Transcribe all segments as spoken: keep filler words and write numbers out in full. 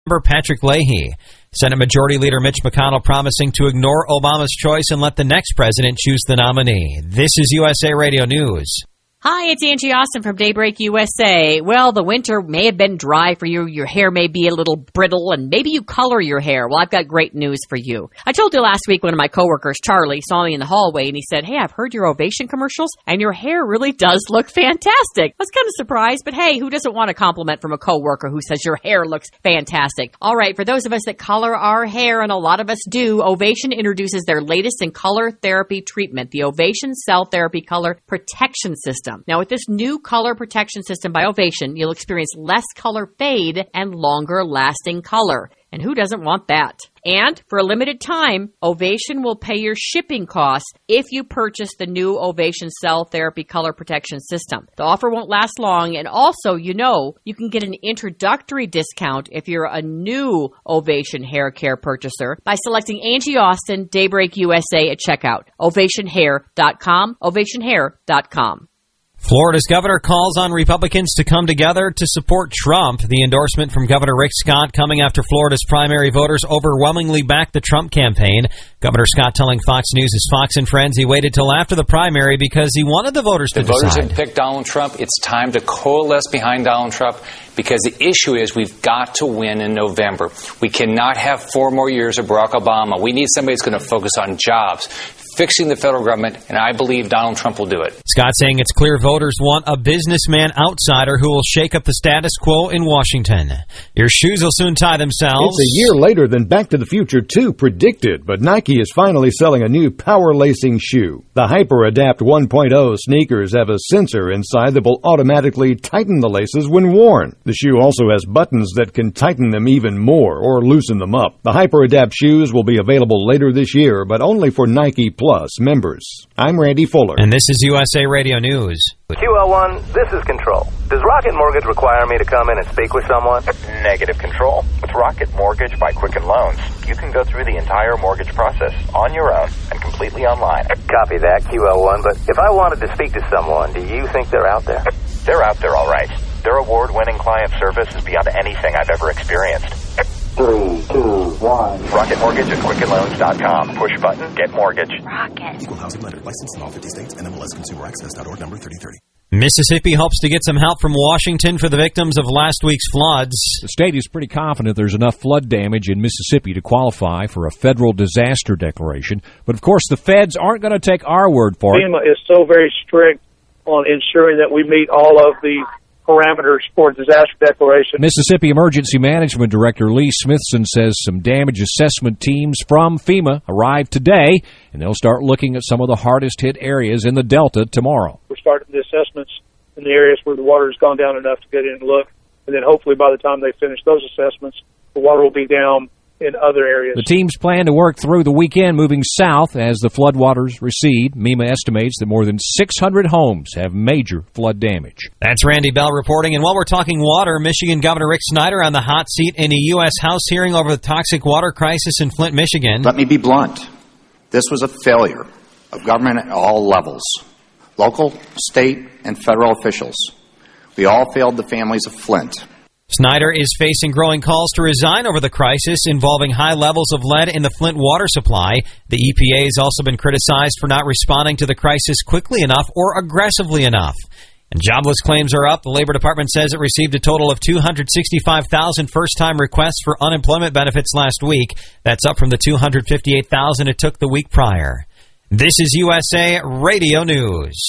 member Patrick Leahy. Senate Majority Leader Mitch McConnell promising to ignore Obama's choice and let the next president choose the nominee. This is U S A Radio News. Hi, it's Angie Austin from Daybreak U S A. Well, the winter may have been dry for you. Your hair may be a little brittle, and maybe you color your hair. Well, I've got great news for you. I told you last week one of my coworkers, Charlie, saw me in the hallway, and he said, hey, I've heard your Ovation commercials, and your hair really does look fantastic. I was kind of surprised, but hey, who doesn't want a compliment from a coworker who says your hair looks fantastic? All right, for those of us that color our hair, and a lot of us do, Ovation introduces their latest in color therapy treatment, the Ovation Cell Therapy Color Protection System. Now, with this new color protection system by Ovation, you'll experience less color fade and longer lasting color. And who doesn't want that? And for a limited time, Ovation will pay your shipping costs if you purchase the new Ovation Cell Therapy Color Protection System. The offer won't last long, and also, you know, you can get an introductory discount if you're a new Ovation hair care purchaser by selecting Angie Austin Daybreak U S A at checkout. ovation hair dot com, ovation hair dot com. Florida's governor calls on Republicans to come together to support Trump. The endorsement from Governor Rick Scott coming after Florida's primary voters overwhelmingly backed the Trump campaign. Governor Scott telling Fox News' Fox and Friends he waited till after the primary because he wanted the voters to decide. The voters decide. have picked Donald Trump. It's time to coalesce behind Donald Trump because the issue is we've got to win in November. We cannot have four more years of Barack Obama. We need somebody that's going to focus on jobs, fixing the federal government, and I believe Donald Trump will do it. Scott saying it's clear voters want a businessman outsider who will shake up the status quo in Washington. Your shoes will soon tie themselves. It's a year later than Back to the Future two predicted, but Nike is finally selling a new power lacing shoe. The HyperAdapt one point oh sneakers have a sensor inside that will automatically tighten the laces when worn. The shoe also has buttons that can tighten them even more or loosen them up. The HyperAdapt shoes will be available later this year, but only for Nike Plus members. I'm Randy Fuller. And this is U S A Radio News. Q L one, this is Control. Does Rocket Mortgage require me to come in and speak with someone? Negative, Control. With Rocket Mortgage by Quicken Loans, you can go through the entire mortgage process on your own and completely online. Copy that, Q L one, but if I wanted to speak to someone, do you think they're out there? They're out there, all right. Their award-winning client service is beyond anything I've ever experienced. Three, two, one. Rocket Mortgage at quicken loans dot com. Push button, get mortgage. Rocket. Equal housing lender. Licensed in all fifty states. N M L S Consumer Access dot org number thirty thirty. Mississippi hopes to get some help from Washington for the victims of last week's floods. The state is pretty confident there's enough flood damage in Mississippi to qualify for a federal disaster declaration. But, of course, the feds aren't going to take our word for it. FEMA is so very strict on ensuring that we meet all of the parameters for disaster declaration. Mississippi Emergency Management Director Lee Smithson says some damage assessment teams from FEMA arrived today, and they'll start looking at some of the hardest hit areas in the Delta tomorrow. We're starting the assessments in the areas where the water has gone down enough to get in and look, and then hopefully by the time they finish those assessments, the water will be down in other areas. The teams plan to work through the weekend moving south as the floodwaters recede. MEMA estimates that more than six hundred homes have major flood damage. That's Randy Bell reporting. And while we're talking water, Michigan Governor Rick Snyder on the hot seat in a U S House hearing over the toxic water crisis in Flint, Michigan. Let me be blunt. This was a failure of government at all levels, local, state, and federal officials. We all failed the families of Flint. Snyder is facing growing calls to resign over the crisis involving high levels of lead in the Flint water supply. The E P A has also been criticized for not responding to the crisis quickly enough or aggressively enough. And jobless claims are up. The Labor Department says it received a total of two hundred sixty-five thousand first-time requests for unemployment benefits last week. That's up from the two hundred fifty-eight thousand it took the week prior. This is U S A Radio News.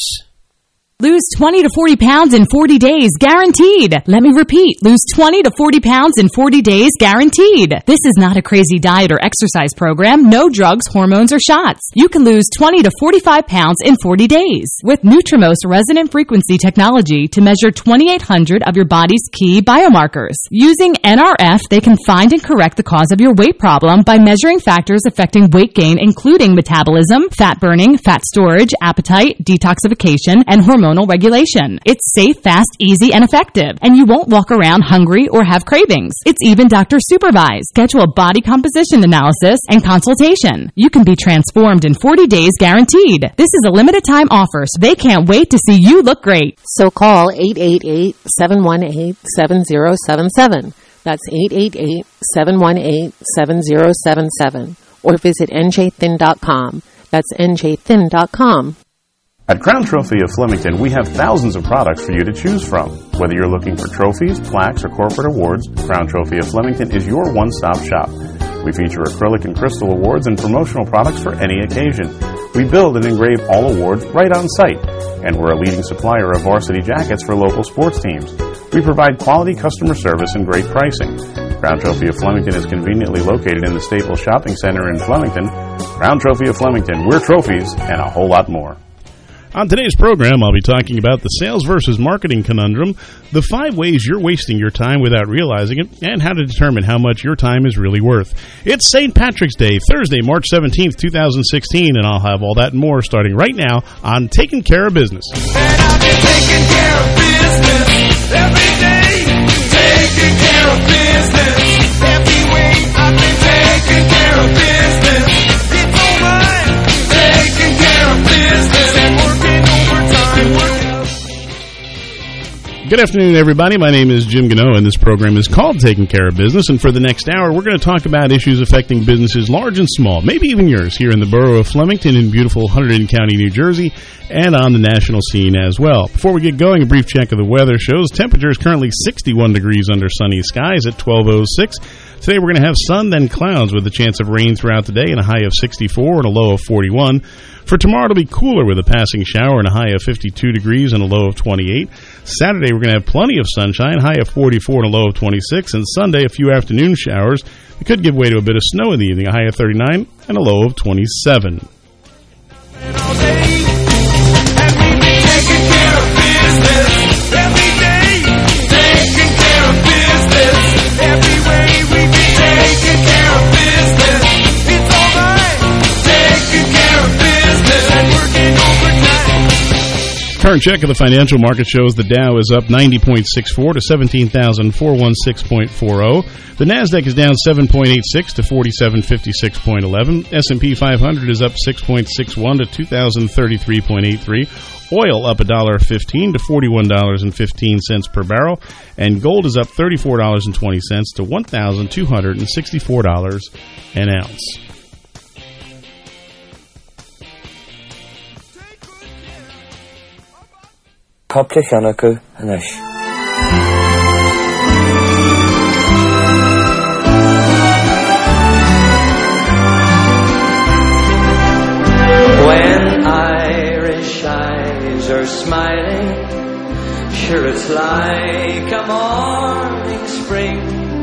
Lose twenty to forty pounds in forty days, guaranteed. Let me repeat. Lose twenty to forty pounds in forty days, guaranteed. This is not a crazy diet or exercise program. No drugs, hormones, or shots. You can lose twenty to forty-five pounds in forty days with Nutrimost resonant frequency technology to measure twenty-eight hundred of your body's key biomarkers. Using N R F, they can find and correct the cause of your weight problem by measuring factors affecting weight gain, including metabolism, fat burning, fat storage, appetite, detoxification, and hormone regulation. It's safe, fast, easy, and effective, and you won't walk around hungry or have cravings. It's even doctor supervised. Schedule a body composition analysis and consultation. You can be transformed in forty days guaranteed. This is a limited time offer, so they can't wait to see you look great. So call eight eight eight, seven one eight, seven zero seven seven. That's eight eight eight, seven one eight, seven zero seven seven. Or visit N J thin dot com. That's N J thin dot com. At Crown Trophy of Flemington, we have thousands of products for you to choose from. Whether you're looking for trophies, plaques, or corporate awards, Crown Trophy of Flemington is your one-stop shop. We feature acrylic and crystal awards and promotional products for any occasion. We build and engrave all awards right on site, and we're a leading supplier of varsity jackets for local sports teams. We provide quality customer service and great pricing. Crown Trophy of Flemington is conveniently located in the Staples Shopping Center in Flemington. Crown Trophy of Flemington, we're trophies and a whole lot more. On today's program, I'll be talking about the sales versus marketing conundrum, the five ways you're wasting your time without realizing it, and how to determine how much your time is really worth. It's Saint Patrick's Day, Thursday, March seventeenth, twenty sixteen, and I'll have all that and more starting right now on Taking Care of Business. And I've been taking care of business every day, taking care of business every way. I've been taking care of business. It's all right, taking care of business and working overtime. Working. Good afternoon, everybody. My name is Jim Gano, and this program is called Taking Care of Business. And for the next hour, we're going to talk about issues affecting businesses large and small, maybe even yours, here in the borough of Flemington in beautiful Hunterdon County, New Jersey, and on the national scene as well. Before we get going, a brief check of the weather shows temperature is currently sixty-one degrees under sunny skies at twelve oh six. Today we're going to have sun, then clouds with a chance of rain throughout the day and a high of sixty-four and a low of forty-one. For tomorrow, it'll be cooler with a passing shower and a high of fifty-two degrees and a low of twenty-eight. Saturday, we're going to have plenty of sunshine, high of forty-four and a low of twenty-six. And Sunday, a few afternoon showers. It could give way to a bit of snow in the evening, a high of thirty-nine and a low of twenty-seven. Current check of the financial market shows the Dow is up ninety point six four to seventeen thousand four hundred sixteen point four zero. The Nasdaq is down seven point eight six to forty-seven fifty-six point eleven. S and P five hundred is up six point six one to two thousand thirty-three point eight three. Oil up one dollar fifteen to forty-one dollars and fifteen cents per barrel. And gold is up thirty-four dollars and twenty cents to one thousand two hundred sixty-four dollars an ounce. Coppla Cheannacha Hanesh. When Irish eyes are smiling, sure it's like a morning spring.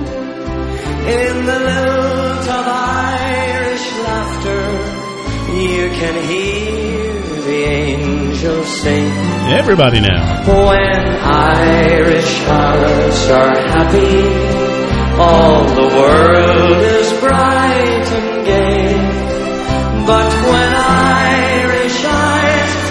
In the lilt of Irish laughter, you can hear the angels sing. Everybody now. When Irish hearts are happy, all the world is bright and gay. But when Irish eyes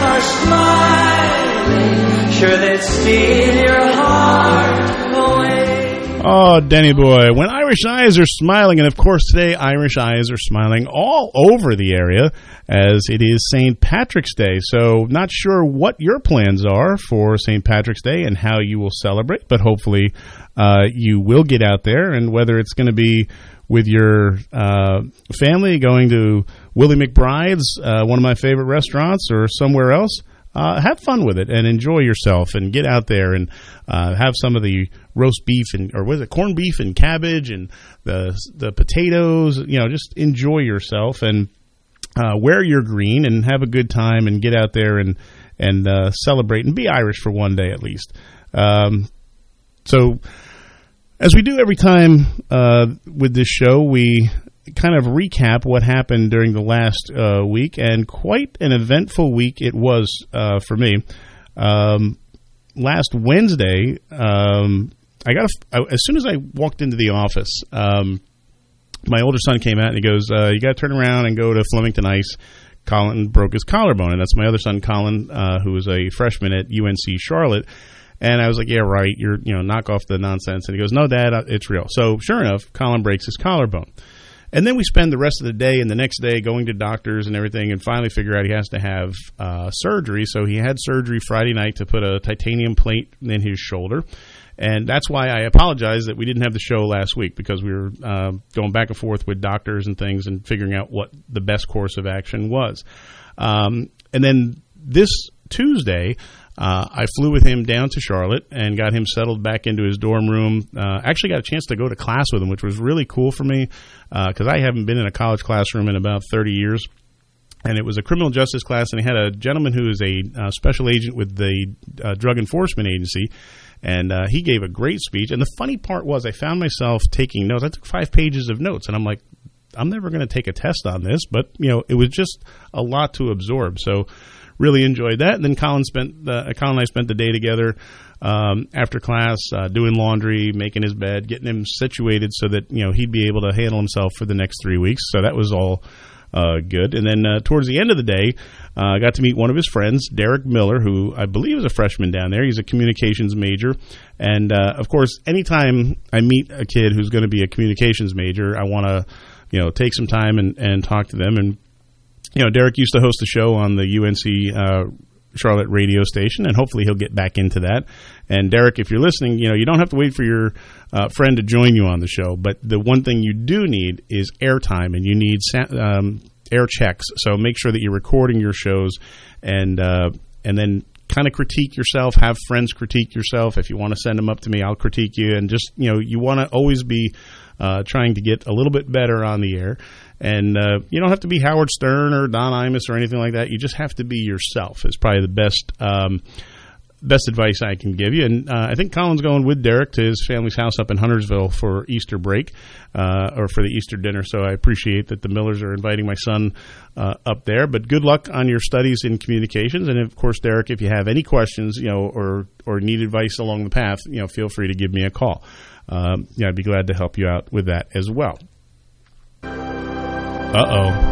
are smiling, sure they'd steal your heart away. Oh, Denny boy. When Irish eyes are smiling, and of course today Irish eyes are smiling all over the area as it is Saint Patrick's Day. So not sure what your plans are for Saint Patrick's Day and how you will celebrate, but hopefully uh, you will get out there, and whether it's going to be with your uh, family going to Willie McBride's, uh, one of my favorite restaurants, or somewhere else, uh, have fun with it and enjoy yourself and get out there and uh, have some of the roast beef and, or was it corned beef and cabbage and the the potatoes, you know, just enjoy yourself and Uh, wear your green and have a good time and get out there and and uh, celebrate and be Irish for one day at least. Um, so, as we do every time uh, with this show, we kind of recap what happened during the last uh, week, and quite an eventful week it was uh, for me. Um, last Wednesday, um, I got a, as soon as I walked into the office. Um, My older son came out and he goes, uh, you got to turn around and go to Flemington Ice. Colin broke his collarbone, and that's my other son, Colin, uh, who is a freshman at U N C Charlotte. And I was like, yeah, right. You're, you know, knock off the nonsense. And he goes, no, Dad, it's real. So sure enough, Colin breaks his collarbone. And then we spend the rest of the day and the next day going to doctors and everything, and finally figure out he has to have uh, surgery. So he had surgery Friday night to put a titanium plate in his shoulder. And that's why I apologize that we didn't have the show last week, because we were uh, going back and forth with doctors and things and figuring out what the best course of action was. Um, and then this Tuesday, uh, I flew with him down to Charlotte and got him settled back into his dorm room. Uh, actually got a chance to go to class with him, which was really cool for me, because uh, I haven't been in a college classroom in about thirty years. And it was a criminal justice class, and he had a gentleman who is a uh, special agent with the uh, Drug Enforcement Agency, and uh, he gave a great speech. And the funny part was I found myself taking notes. I took five pages of notes, and I'm like, I'm never going to take a test on this, but, you know, it was just a lot to absorb. So really enjoyed that. And then Colin spent uh, Colin and I spent the day together um, after class, uh, doing laundry, making his bed, getting him situated so that, you know, he'd be able to handle himself for the next three weeks. So that was all Uh, good. And then uh, towards the end of the day, uh, I got to meet one of his friends, Derek Miller, who I believe is a freshman down there. He's a communications major. And, uh, of course, anytime I meet a kid who's going to be a communications major, I want to, you know, take some time and, and talk to them. And, you know, Derek used to host a show on the U N C uh, Charlotte radio station, and hopefully he'll get back into that. And Derek, if you're listening, you know, you don't have to wait for your uh, friend to join you on the show, but the one thing you do need is airtime, and you need um, air checks. So make sure that you're recording your shows, and uh, and then kind of critique yourself, have friends critique yourself. If you want to send them up to me, I'll critique you. And just, you know, you want to always be uh, trying to get a little bit better on the air. And uh, you don't have to be Howard Stern or Don Imus or anything like that. You just have to be yourself is probably the best um, best advice I can give you. And uh, I think Colin's going with Derek to his family's house up in Huntersville for Easter break uh, or for the Easter dinner. So I appreciate that the Millers are inviting my son uh, up there. But good luck on your studies in communications. And, of course, Derek, if you have any questions, you know, or, or need advice along the path, you know, feel free to give me a call. Um, yeah, I'd be glad to help you out with that as well. Uh-oh.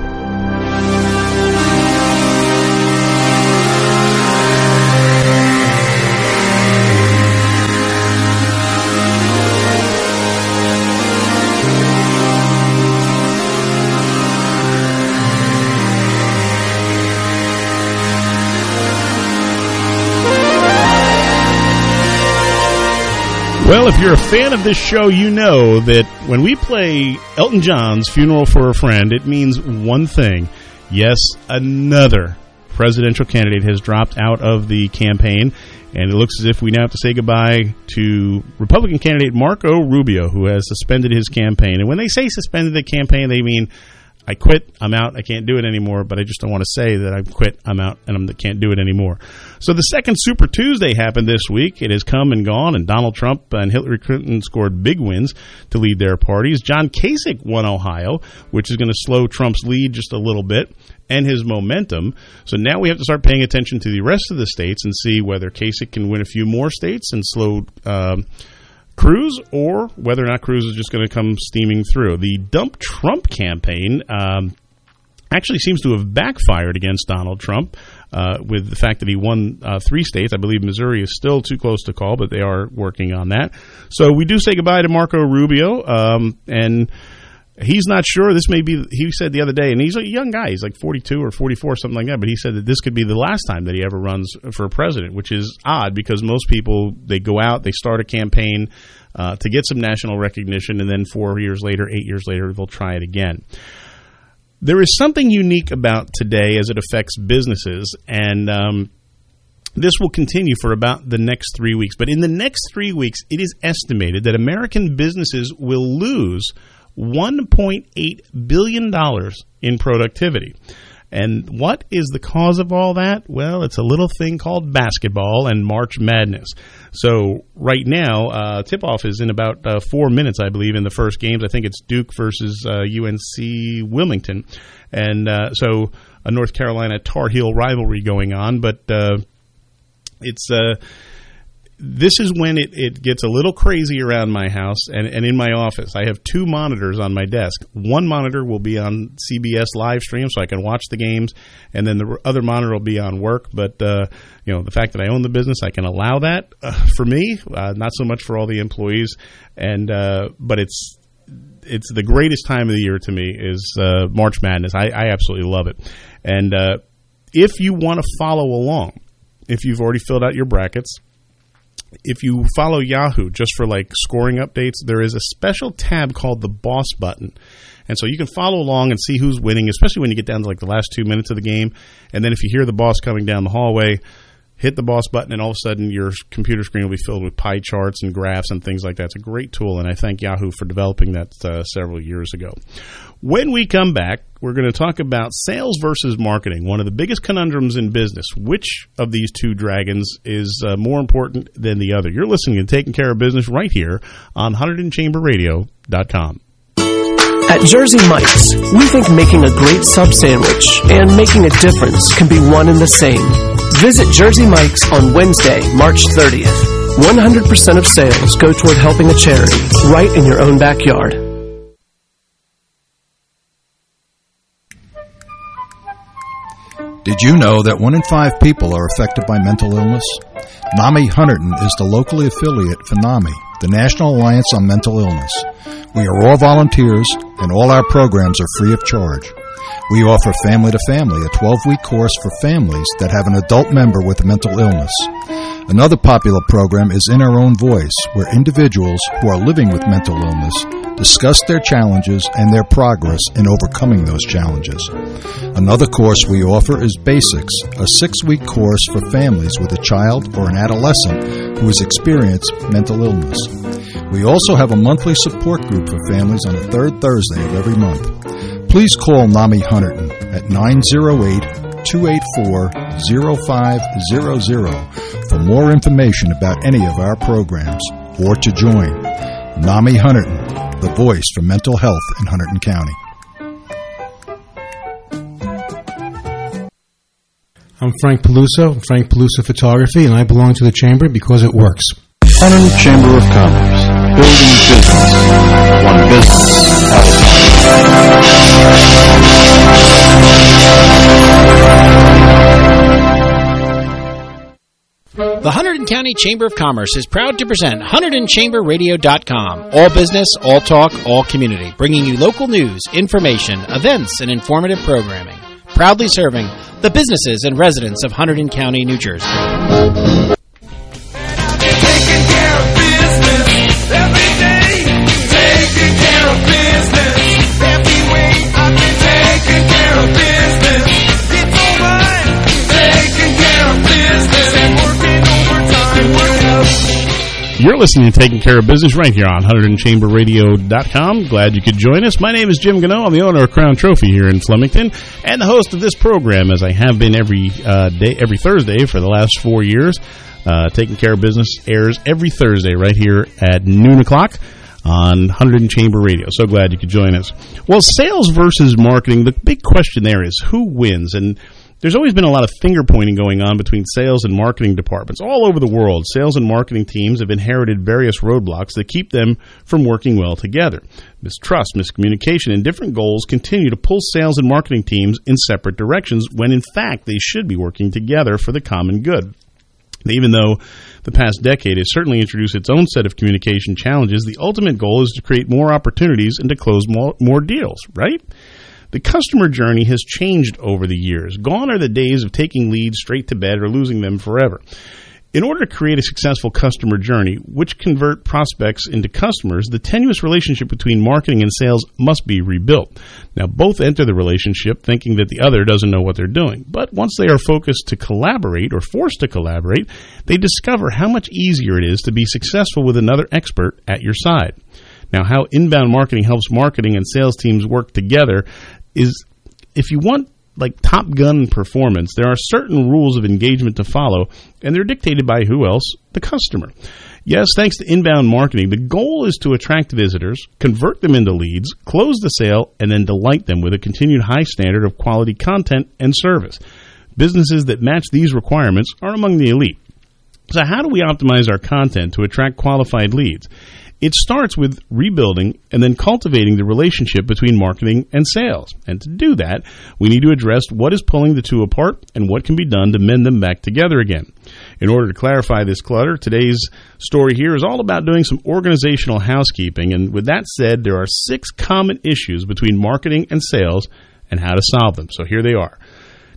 Well, if you're a fan of this show, you know that when we play Elton John's Funeral for a Friend, it means one thing. Yes, another presidential candidate has dropped out of the campaign, and it looks as if we now have to say goodbye to Republican candidate Marco Rubio, who has suspended his campaign. And when they say suspended the campaign, they mean, I quit, I'm out, I can't do it anymore, but I just don't want to say that I quit, I'm out, and I can't do it anymore. So the second Super Tuesday happened this week. It has come and gone, and Donald Trump and Hillary Clinton scored big wins to lead their parties. John Kasich won Ohio, which is going to slow Trump's lead just a little bit and his momentum. So now we have to start paying attention to the rest of the states and see whether Kasich can win a few more states and slow um, Cruz, or whether or not Cruz is just going to come steaming through. The Dump Trump campaign um, actually seems to have backfired against Donald Trump uh, with the fact that he won uh, three states. I believe Missouri is still too close to call, but they are working on that. So we do say goodbye to Marco Rubio, um, and he's not sure. This may be, he said the other day, and he's a young guy. He's like forty-two or forty-four, something like that. But he said that this could be the last time that he ever runs for president, which is odd because most people, they go out, they start a campaign uh, to get some national recognition, and then four years later, eight years later, they'll try it again. There is something unique about today as it affects businesses, and um, this will continue for about the next three weeks. But in the next three weeks, it is estimated that American businesses will lose one point eight billion dollars in productivity. And what is the cause of all that? Well, it's a little thing called basketball and March Madness. So right now, uh, tip-off is in about uh, four minutes, I believe, in the first games. I think it's Duke versus uh, U N C Wilmington. And uh, so a North Carolina Tar Heel rivalry going on. But uh, it's... Uh, This is when it, it gets a little crazy around my house and, and in my office. I have two monitors on my desk. One monitor will be on C B S live stream so I can watch the games, and then the other monitor will be on work. But, uh, you know, the fact that I own the business, I can allow that uh, for me, uh, not so much for all the employees. And uh, but it's it's the greatest time of the year to me is uh, March Madness. I, I absolutely love it. And uh, if you want to follow along, if you've already filled out your brackets, if you follow Yahoo just for like scoring updates, there is a special tab called the Boss button. And so you can follow along and see who's winning, especially when you get down to like the last two minutes of the game. And then if you hear the boss coming down the hallway, hit the boss button, and all of a sudden your computer screen will be filled with pie charts and graphs and things like that. It's a great tool, and I thank Yahoo for developing that uh, several years ago. When we come back, we're going to talk about sales versus marketing, one of the biggest conundrums in business. Which of these two dragons is uh, more important than the other? You're listening to Taking Care of Business right here on Hunterdon Chamber Radio dot com. At Jersey Mike's, we think making a great sub sandwich and making a difference can be one and the same. Visit Jersey Mike's on Wednesday, March thirtieth. one hundred percent of sales go toward helping a charity right in your own backyard. Did you know that one in five people are affected by mental illness? NAMI Hunterdon is the locally affiliate for NAMI, the National Alliance on Mental Illness. We are all volunteers, and all our programs are free of charge. We offer Family to Family, a twelve-week course for families that have an adult member with a mental illness. Another popular program is In Our Own Voice, where individuals who are living with mental illness discuss their challenges and their progress in overcoming those challenges. Another course we offer is Basics, a six-week course for families with a child or an adolescent who has experienced mental illness. We also have a monthly support group for families on the third Thursday of every month. Please call NAMI Hunterdon at nine oh eight, two eight four, oh five hundred for more information about any of our programs or to join. NAMI Hunterdon, the voice for mental health in Hunterdon County. I'm Frank Peluso, Frank Peluso Photography, and I belong to the Chamber because it works. Hunterdon Chamber of Commerce, building business, one business at a The Hunterdon County Chamber of Commerce is proud to present Hunterdon Chamber Radio dot com. All business, all talk, all community. Bringing you local news, information, events, and informative programming. Proudly serving the businesses and residents of Hunterdon County, New Jersey. Taking care of business every day. Taking care of business every way. I've been taking care of business. It's alright. Taking care of business and working overtime. Working out. You're listening to Taking Care of Business right here on Hunterdon Chamber Radio dot com. Glad you could join us. My name is Jim Gano. I'm the owner of Crown Trophy here in Flemington and the host of this program, as I have been every uh, day, every Thursday for the last four years. Uh, Taking Care of Business airs every Thursday right here at noon o'clock on Hunterdon Chamber Radio. So glad you could join us. Well, sales versus marketing, the big question there is who wins? And there's always been a lot of finger-pointing going on between sales and marketing departments. All over the world, sales and marketing teams have inherited various roadblocks that keep them from working well together. Mistrust, miscommunication, and different goals continue to pull sales and marketing teams in separate directions when, in fact, they should be working together for the common good. Even though the past decade has certainly introduced its own set of communication challenges, the ultimate goal is to create more opportunities and to close more, more deals, right? The customer journey has changed over the years. Gone are the days of taking leads straight to bed or losing them forever. In order to create a successful customer journey, which convert prospects into customers, the tenuous relationship between marketing and sales must be rebuilt. Now, both enter the relationship thinking that the other doesn't know what they're doing. But once they are focused to collaborate or forced to collaborate, they discover how much easier it is to be successful with another expert at your side. Now, how inbound marketing helps marketing and sales teams work together is, if you want like Top Gun performance, there are certain rules of engagement to follow, and they're dictated by who else? The customer. Yes, thanks to inbound marketing, the goal is to attract visitors, convert them into leads, close the sale, and then delight them with a continued high standard of quality content and service. Businesses that match these requirements are among the elite. So how do we optimize our content to attract qualified leads? It starts with rebuilding and then cultivating the relationship between marketing and sales. And to do that, we need to address what is pulling the two apart and what can be done to mend them back together again. In order to clarify this clutter, today's story here is all about doing some organizational housekeeping. And with that said, there are six common issues between marketing and sales and how to solve them. So here they are.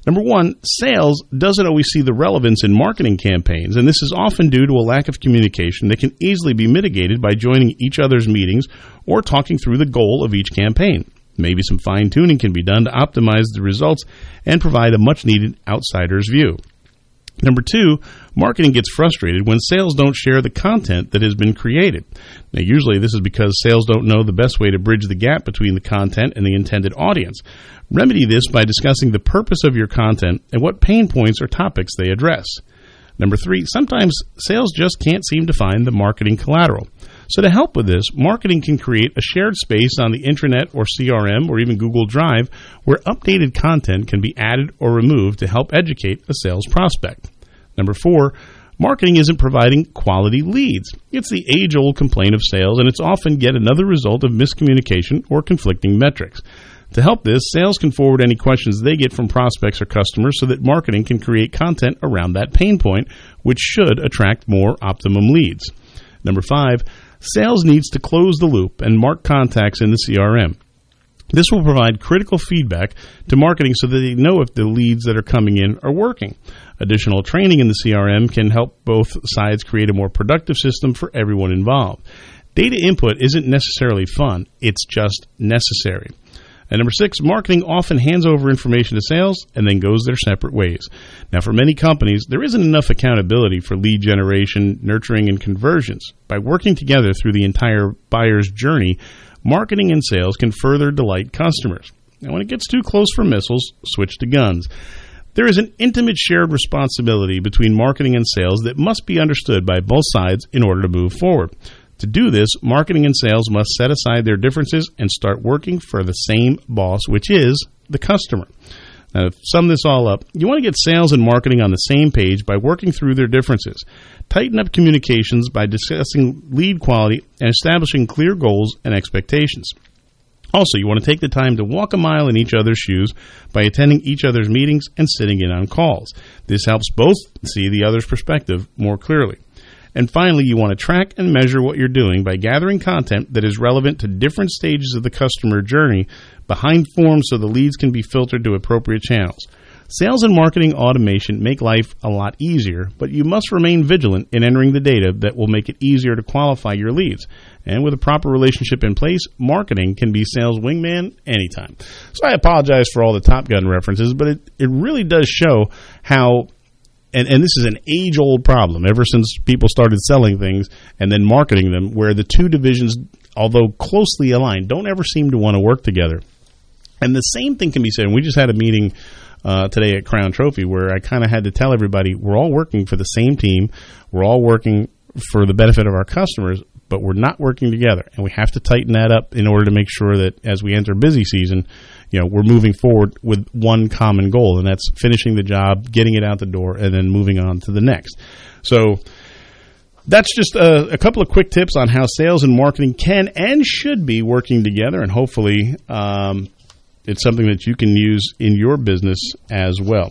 Number one, sales doesn't always see the relevance in marketing campaigns, and this is often due to a lack of communication that can easily be mitigated by joining each other's meetings or talking through the goal of each campaign. Maybe some fine-tuning can be done to optimize the results and provide a much-needed outsider's view. Number two, marketing gets frustrated when sales don't share the content that has been created. Now, usually this is because sales don't know the best way to bridge the gap between the content and the intended audience. Remedy this by discussing the purpose of your content and what pain points or topics they address. Number three, sometimes sales just can't seem to find the marketing collateral. So to help with this, marketing can create a shared space on the intranet or C R M or even Google Drive where updated content can be added or removed to help educate a sales prospect. Number four, marketing isn't providing quality leads. It's the age-old complaint of sales, and it's often yet another result of miscommunication or conflicting metrics. To help this, sales can forward any questions they get from prospects or customers so that marketing can create content around that pain point, which should attract more optimum leads. Number five, sales needs to close the loop and mark contacts in the C R M. This will provide critical feedback to marketing so that they know if the leads that are coming in are working. Additional training in the C R M can help both sides create a more productive system for everyone involved. Data input isn't necessarily fun, it's just necessary. And number six, marketing often hands over information to sales and then goes their separate ways. Now, for many companies, there isn't enough accountability for lead generation, nurturing, and conversions. By working together through the entire buyer's journey, marketing and sales can further delight customers. Now, when it gets too close for missiles, switch to guns. There is an intimate shared responsibility between marketing and sales that must be understood by both sides in order to move forward. To do this, marketing and sales must set aside their differences and start working for the same boss, which is the customer. Now, to sum this all up, you want to get sales and marketing on the same page by working through their differences. Tighten up communications by discussing lead quality and establishing clear goals and expectations. Also, you want to take the time to walk a mile in each other's shoes by attending each other's meetings and sitting in on calls. This helps both see the other's perspective more clearly. And finally, you want to track and measure what you're doing by gathering content that is relevant to different stages of the customer journey behind forms so the leads can be filtered to appropriate channels. Sales and marketing automation make life a lot easier, but you must remain vigilant in entering the data that will make it easier to qualify your leads. And with a proper relationship in place, marketing can be sales wingman anytime. So I apologize for all the Top Gun references, but it, it really does show how... And, and this is an age-old problem ever since people started selling things and then marketing them, where the two divisions, although closely aligned, don't ever seem to want to work together. And the same thing can be said, and we just had a meeting uh, today at Crown Trophy where I kind of had to tell everybody we're all working for the same team, we're all working for the benefit of our customers, but we're not working together. And we have to tighten that up in order to make sure that as we enter busy season, you know, we're moving forward with one common goal, and that's finishing the job, getting it out the door, and then moving on to the next. So that's just a, a couple of quick tips on how sales and marketing can and should be working together, and hopefully um, it's something that you can use in your business as well.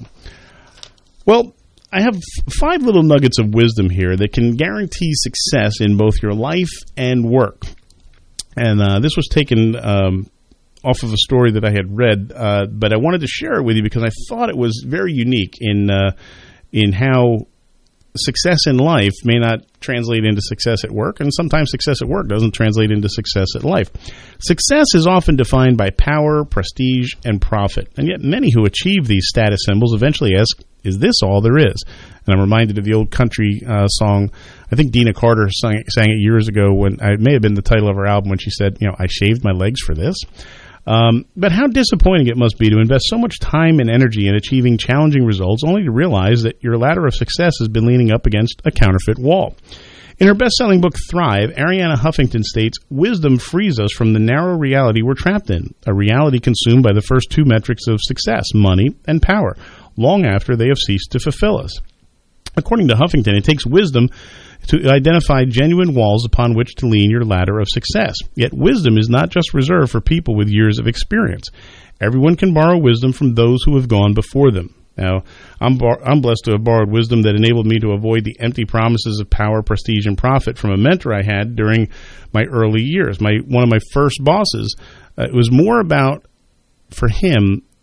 Well, I have five little nuggets of wisdom here that can guarantee success in both your life and work. And uh, this was taken um, off of a story that I had read, uh, but I wanted to share it with you because I thought it was very unique in uh, in how success in life may not translate into success at work, and sometimes success at work doesn't translate into success at life. Success is often defined by power, prestige, and profit, and yet many who achieve these status symbols eventually ask, is this all there is? And I'm reminded of the old country uh, song. I think Dina Carter sang, sang it years ago when it may have been the title of her album when she said, you know, I shaved my legs for this. Um, but how disappointing it must be to invest so much time and energy in achieving challenging results only to realize that your ladder of success has been leaning up against a counterfeit wall. In her best-selling book, Thrive, Arianna Huffington states, wisdom frees us from the narrow reality we're trapped in, a reality consumed by the first two metrics of success, money and power, long after they have ceased to fulfill us. According to Huffington, it takes wisdom to identify genuine walls upon which to lean your ladder of success. Yet wisdom is not just reserved for people with years of experience. Everyone can borrow wisdom from those who have gone before them. Now, I'm, bar- I'm blessed to have borrowed wisdom that enabled me to avoid the empty promises of power, prestige, and profit from a mentor I had during my early years. My one of my first bosses, uh, it was more about, for him,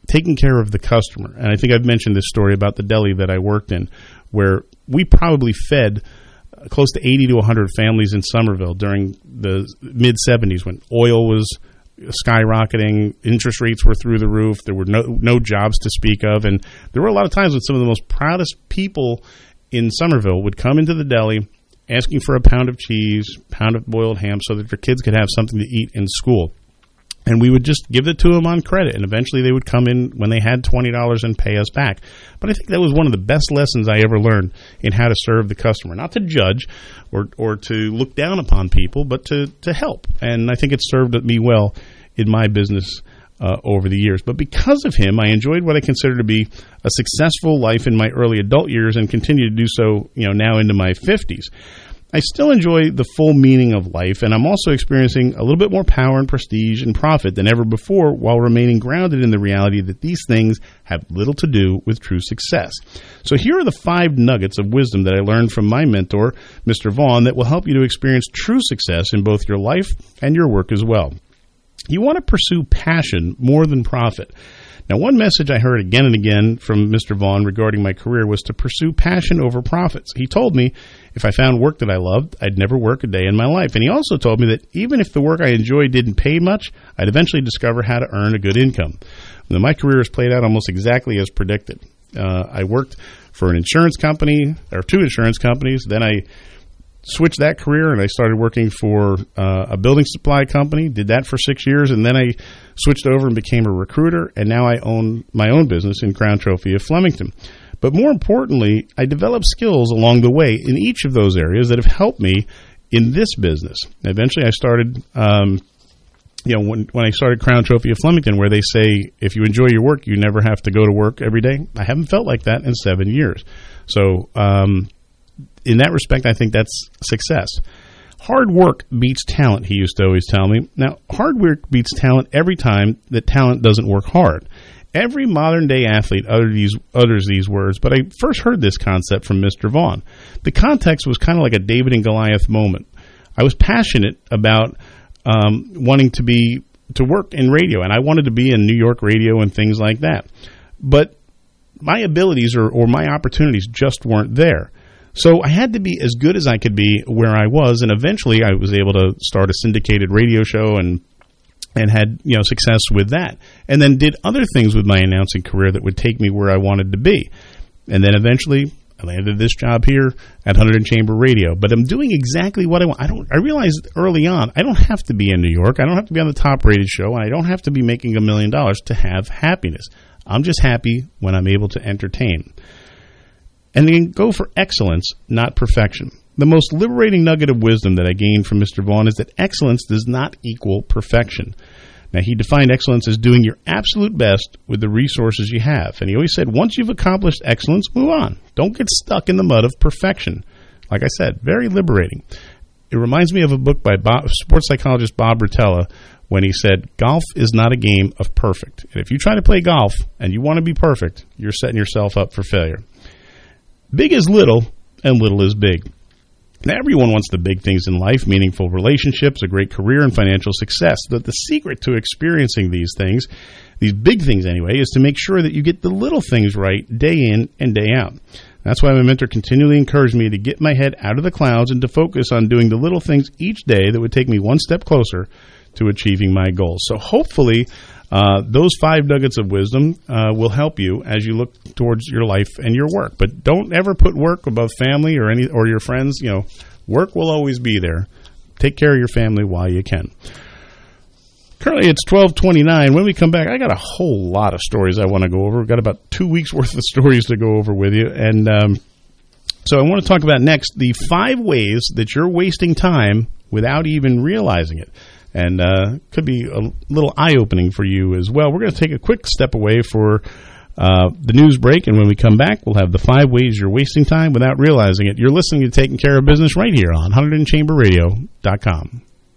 taking care of the customer. And I think I've mentioned this story about the deli that I worked in, where we probably fed close to eighty to one hundred families in Somerville during the mid seventies when oil was skyrocketing, interest rates were through the roof, there were no no jobs to speak of, and there were a lot of times when some of the most proudest people in Somerville would come into the deli asking for a pound of cheese, pound of boiled ham, so that their kids could have something to eat in school. And we would just give it to them on credit, and eventually they would come in when they had twenty dollars and pay us back. But I think that was one of the best lessons I ever learned in how to serve the customer. Not to judge or or to look down upon people, but to, to help. And I think it served me well in my business uh, over the years. But because of him, I enjoyed what I consider to be a successful life in my early adult years and continue to do so, you know, now into my fifties. I still enjoy the full meaning of life, and I'm also experiencing a little bit more power and prestige and profit than ever before while remaining grounded in the reality that these things have little to do with true success. So here are the five nuggets of wisdom that I learned from my mentor, Mister Vaughn, that will help you to experience true success in both your life and your work as well. You want to pursue passion more than profit. Now, one message I heard again and again from Mister Vaughn regarding my career was to pursue passion over profits. He told me if I found work that I loved, I'd never work a day in my life. And he also told me that even if the work I enjoyed didn't pay much, I'd eventually discover how to earn a good income. Now, my career has played out almost exactly as predicted. Uh, I worked for an insurance company, or two insurance companies. Then I switched that career and I started working for uh, a building supply company, did that for six years, and then I switched over and became a recruiter, and now I own my own business in Crown Trophy of Flemington. But more importantly, I developed skills along the way in each of those areas that have helped me in this business. Eventually I started, um, you know, when, when I started Crown Trophy of Flemington, where they say if you enjoy your work, you never have to go to work every day. I haven't felt like that in seven years. So, um, in that respect, I think that's success. Hard work beats talent, he used to always tell me. Now, hard work beats talent every time that talent doesn't work hard. Every modern-day athlete utters these, utters these words, but I first heard this concept from Mister Vaughn. The context was kind of like a David and Goliath moment. I was passionate about um, wanting to be to work in radio, and I wanted to be in New York radio and things like that. But my abilities or, or my opportunities just weren't there. So I had to be as good as I could be where I was, and eventually I was able to start a syndicated radio show and and had, you know, success with that. And then did other things with my announcing career that would take me where I wanted to be. And then eventually I landed this job here at one hundred Chamber Radio. But I'm doing exactly what I want. I don't I realized early on I don't have to be in New York. I don't have to be on the top rated show, and I don't have to be making a million dollars to have happiness. I'm just happy when I'm able to entertain. And then go for excellence, not perfection. The most liberating nugget of wisdom that I gained from Mister Vaughn is that excellence does not equal perfection. Now, he defined excellence as doing your absolute best with the resources you have. And he always said, once you've accomplished excellence, move on. Don't get stuck in the mud of perfection. Like I said, very liberating. It reminds me of a book by Bob, sports psychologist Bob Rotella, when he said, golf is not a game of perfect. And if you try to play golf and you want to be perfect, you're setting yourself up for failure. Big is little, and little is big. Now, everyone wants the big things in life, meaningful relationships, a great career, and financial success. But the secret to experiencing these things, these big things anyway, is to make sure that you get the little things right day in and day out. That's why my mentor continually encouraged me to get my head out of the clouds and to focus on doing the little things each day that would take me one step closer to achieving my goals. So hopefully Uh, those five nuggets of wisdom uh, will help you as you look towards your life and your work. But don't ever put work above family or any or your friends. You know, work will always be there. Take care of your family while you can. Currently, it's twelve twenty-nine. When we come back, I got a whole lot of stories I want to go over. We've got about two weeks' worth of stories to go over with you. And um, so I want to talk about next the five ways that you're wasting time without even realizing it. And uh, could be a little eye-opening for you as well. We're going to take a quick step away for uh, the news break, and when we come back, we'll have the five ways you're wasting time without realizing it. You're listening to Taking Care of Business right here on one hundred chamber radio dot com.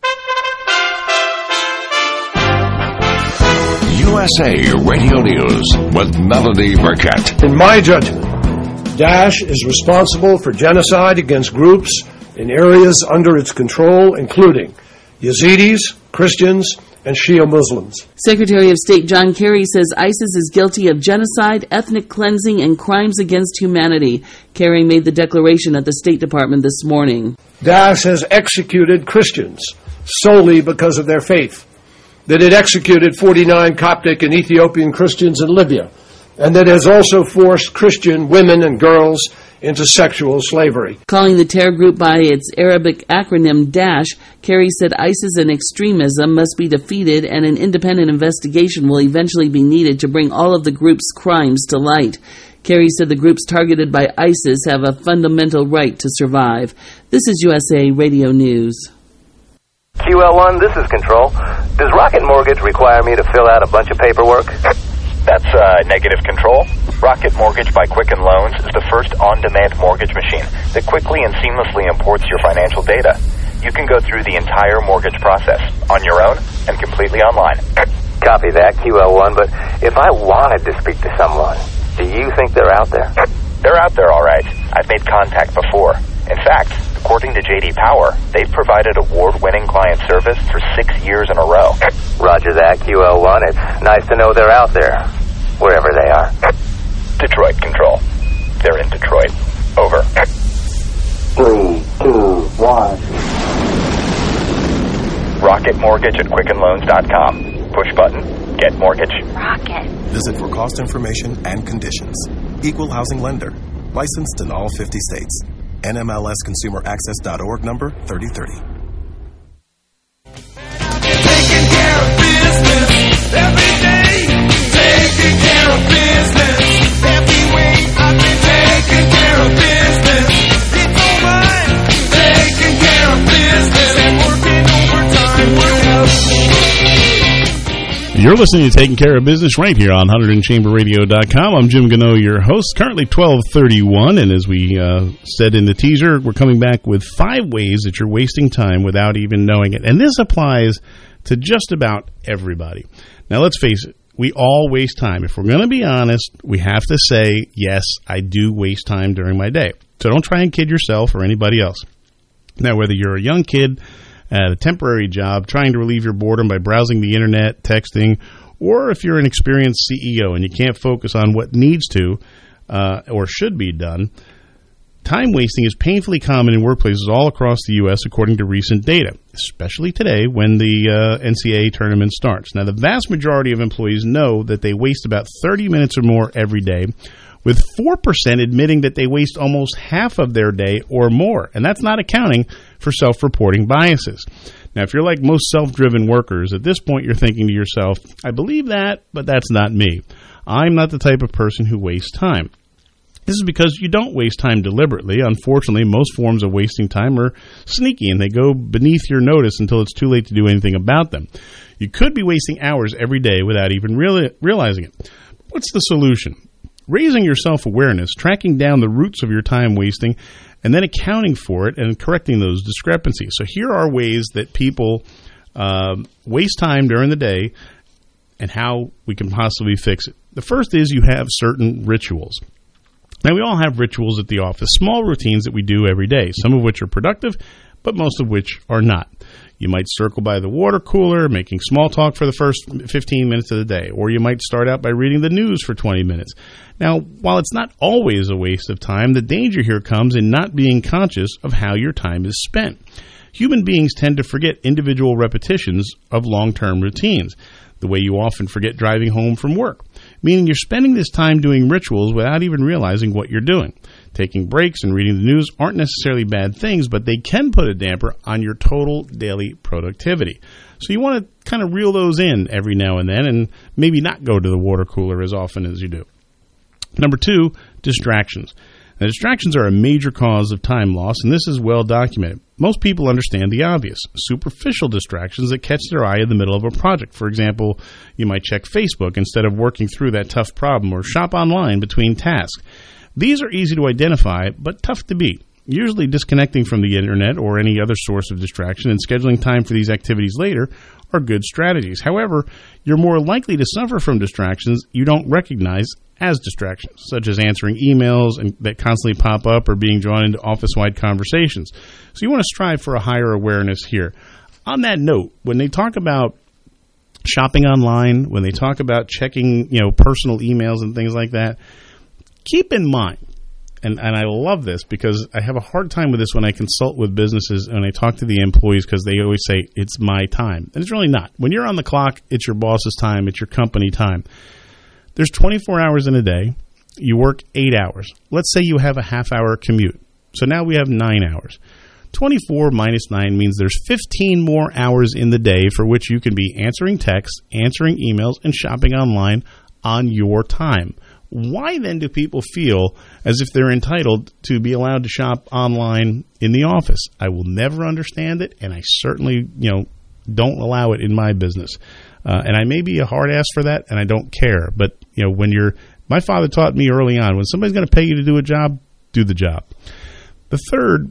U S A Radio News with Melody Burkett. In my judgment, Daesh is responsible for genocide against groups in areas under its control, including Yazidis, Christians, and Shia Muslims. Secretary of State John Kerry says ISIS is guilty of genocide, ethnic cleansing, and crimes against humanity. Kerry made the declaration at the State Department this morning. Daesh has executed Christians solely because of their faith, that it executed forty-nine Coptic and Ethiopian Christians in Libya, and that has also forced Christian women and girls into sexual slavery. Calling the terror group by its Arabic acronym Daesh, Kerry said ISIS and extremism must be defeated and an independent investigation will eventually be needed to bring all of the group's crimes to light. Kerry said the groups targeted by ISIS have a fundamental right to survive. This is U S A Radio News. Q L one, this is Control. Does Rocket Mortgage require me to fill out a bunch of paperwork? That's uh, negative Control. Rocket Mortgage by Quicken Loans is the first on-demand mortgage machine that quickly and seamlessly imports your financial data. You can go through the entire mortgage process on your own and completely online. Copy that, Q L one, but if I wanted to speak to someone, do you think they're out there? They're out there, all right. I've made contact before. In fact, according to J D Power, they've provided award-winning client service for six years in a row. Roger that, Q L one. It's nice to know they're out there, wherever they are. Detroit Control. They're in Detroit. Over. Three, two, one. Rocket Mortgage at Quicken Loans dot com. Push button. Get mortgage. Rocket. Visit for cost information and conditions. Equal housing lender. Licensed in all fifty states. N M L S Consumer Access dot org number thirty thirty. Taking care of business every day. Taking care of business every way. I've been taking care of business. It's alright. Taking care of business and working overtime will help. You're listening to Taking Care of Business right here on one hundred chamber radio dot com. I'm Jim Gano, your host. Currently twelve thirty-one, and as we uh, said in the teaser, we're coming back with five ways that you're wasting time without even knowing it. And this applies to just about everybody. Now, let's face it. We all waste time. If we're going to be honest, we have to say, yes, I do waste time during my day. So don't try and kid yourself or anybody else. Now, whether you're a young kid at a temporary job, trying to relieve your boredom by browsing the internet, texting, or if you're an experienced C E O and you can't focus on what needs to uh, or should be done, time wasting is painfully common in workplaces all across the U S according to recent data, especially today when the uh, N C A A tournament starts. Now, the vast majority of employees know that they waste about thirty minutes or more every day, with four percent admitting that they waste almost half of their day or more. And that's not accounting for self-reporting biases. Now, if you're like most self-driven workers, at this point you're thinking to yourself, I believe that, but that's not me. I'm not the type of person who wastes time. This is because you don't waste time deliberately. Unfortunately, most forms of wasting time are sneaky, and they go beneath your notice until it's too late to do anything about them. You could be wasting hours every day without even reali- realizing it. What's the solution? Raising your self-awareness, tracking down the roots of your time wasting, and then accounting for it and correcting those discrepancies. So here are ways that people uh, waste time during the day and how we can possibly fix it. The first is you have certain rituals. Now, we all have rituals at the office, small routines that we do every day, some of which are productive, but most of which are not. You might circle by the water cooler, making small talk for the first fifteen minutes of the day, or you might start out by reading the news for twenty minutes. Now, while it's not always a waste of time, the danger here comes in not being conscious of how your time is spent. Human beings tend to forget individual repetitions of long-term routines, the way you often forget driving home from work, meaning you're spending this time doing rituals without even realizing what you're doing. Taking breaks and reading the news aren't necessarily bad things, but they can put a damper on your total daily productivity. So you want to kind of reel those in every now and then and maybe not go to the water cooler as often as you do. Number two, distractions. Now, distractions are a major cause of time loss, and this is well documented. Most people understand the obvious, superficial distractions that catch their eye in the middle of a project. For example, you might check Facebook instead of working through that tough problem, or shop online between tasks. These are easy to identify, but tough to beat. Usually disconnecting from the internet or any other source of distraction and scheduling time for these activities later are good strategies. However, you're more likely to suffer from distractions you don't recognize as distractions, such as answering emails and that constantly pop up or being drawn into office-wide conversations. So you want to strive for a higher awareness here. On that note, when they talk about shopping online, when they talk about checking, you know, personal emails and things like that, keep in mind, and, and I love this because I have a hard time with this when I consult with businesses and I talk to the employees because they always say, it's my time. And it's really not. When you're on the clock, it's your boss's time. It's your company time. There's twenty-four hours in a day. You work eight hours. Let's say you have a half-hour commute. So now we have nine hours. twenty-four minus nine means there's fifteen more hours in the day for which you can be answering texts, answering emails, and shopping online on your time. Why then do people feel as if they're entitled to be allowed to shop online in the office? I will never understand it, and I certainly, you know, don't allow it in my business. Uh, and I may be a hard ass for that, and I don't care. But, you know, when you're, my father taught me early on, when somebody's going to pay you to do a job, do the job. The third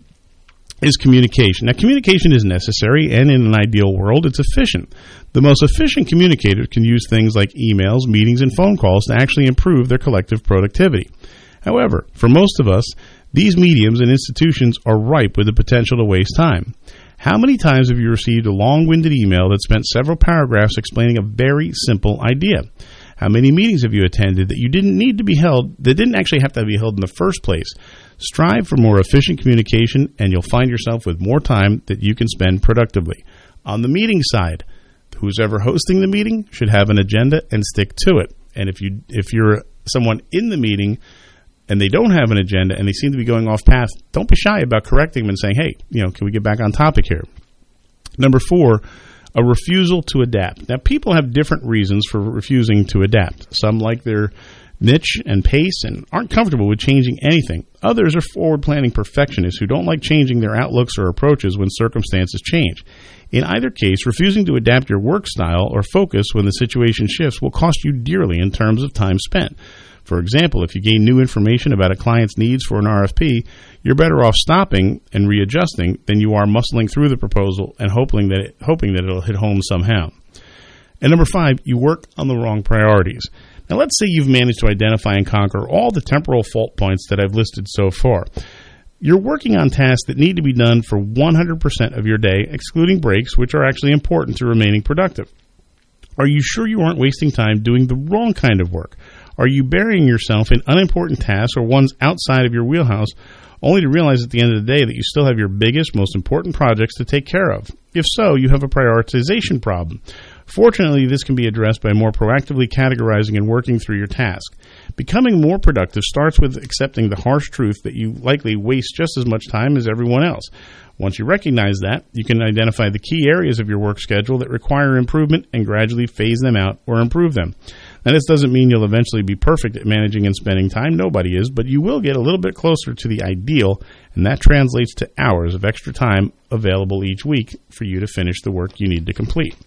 is communication. Now, communication is necessary, and in an ideal world, it's efficient. The most efficient communicators can use things like emails, meetings, and phone calls to actually improve their collective productivity. However, for most of us, these mediums and institutions are ripe with the potential to waste time. How many times have you received a long-winded email that spent several paragraphs explaining a very simple idea? How many meetings have you attended that you didn't need to be held, that didn't actually have to be held in the first place? Strive for more efficient communication, and you'll find yourself with more time that you can spend productively. On the meeting side, who's ever hosting the meeting should have an agenda and stick to it. And if you if you're someone in the meeting and they don't have an agenda and they seem to be going off path, don't be shy about correcting them and saying, hey, you know, can we get back on topic here? Number four, a refusal to adapt. Now, people have different reasons for refusing to adapt. Some like their niche and pace and aren't comfortable with changing anything. Others are forward-planning perfectionists who don't like changing their outlooks or approaches when circumstances change. In either case, refusing to adapt your work style or focus when the situation shifts will cost you dearly in terms of time spent. For example, if you gain new information about a client's needs for an R F P, you're better off stopping and readjusting than you are muscling through the proposal and hoping that it, hoping that it'll hit home somehow. And number five, you work on the wrong priorities. Now, let's say you've managed to identify and conquer all the temporal fault points that I've listed so far. You're working on tasks that need to be done for one hundred percent of your day, excluding breaks, which are actually important to remaining productive. Are you sure you aren't wasting time doing the wrong kind of work? Are you burying yourself in unimportant tasks or ones outside of your wheelhouse, only to realize at the end of the day that you still have your biggest, most important projects to take care of? If so, you have a prioritization problem. Fortunately, this can be addressed by more proactively categorizing and working through your task. Becoming more productive starts with accepting the harsh truth that you likely waste just as much time as everyone else. Once you recognize that, you can identify the key areas of your work schedule that require improvement and gradually phase them out or improve them. Now, this doesn't mean you'll eventually be perfect at managing and spending time. Nobody is, but you will get a little bit closer to the ideal, and that translates to hours of extra time available each week for you to finish the work you need to complete.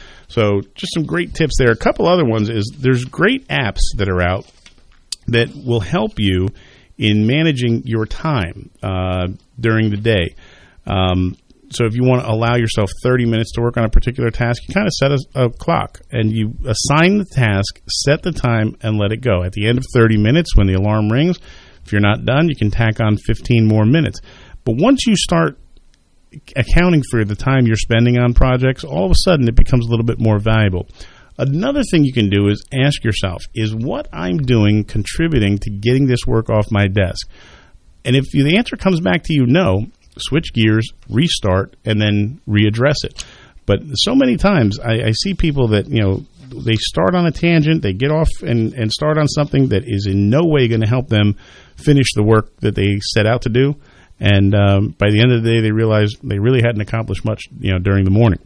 So just some great tips there. A couple other ones is there's great apps that are out that will help you in managing your time uh, during the day. Um, so if you want to allow yourself thirty minutes to work on a particular task, you kind of set a, a clock and you assign the task, set the time, and let it go. At the end of thirty minutes, when the alarm rings, if you're not done, you can tack on fifteen more minutes. But once you start accounting for the time you're spending on projects, all of a sudden it becomes a little bit more valuable. Another thing you can do is ask yourself, is what I'm doing contributing to getting this work off my desk? And if the answer comes back to you no, switch gears, restart, and then readdress it. But so many times I, I see people that, you know, they start on a tangent, they get off and, and start on something that is in no way going to help them finish the work that they set out to do. And um, by the end of the day, they realize they really hadn't accomplished much, you know, during the morning.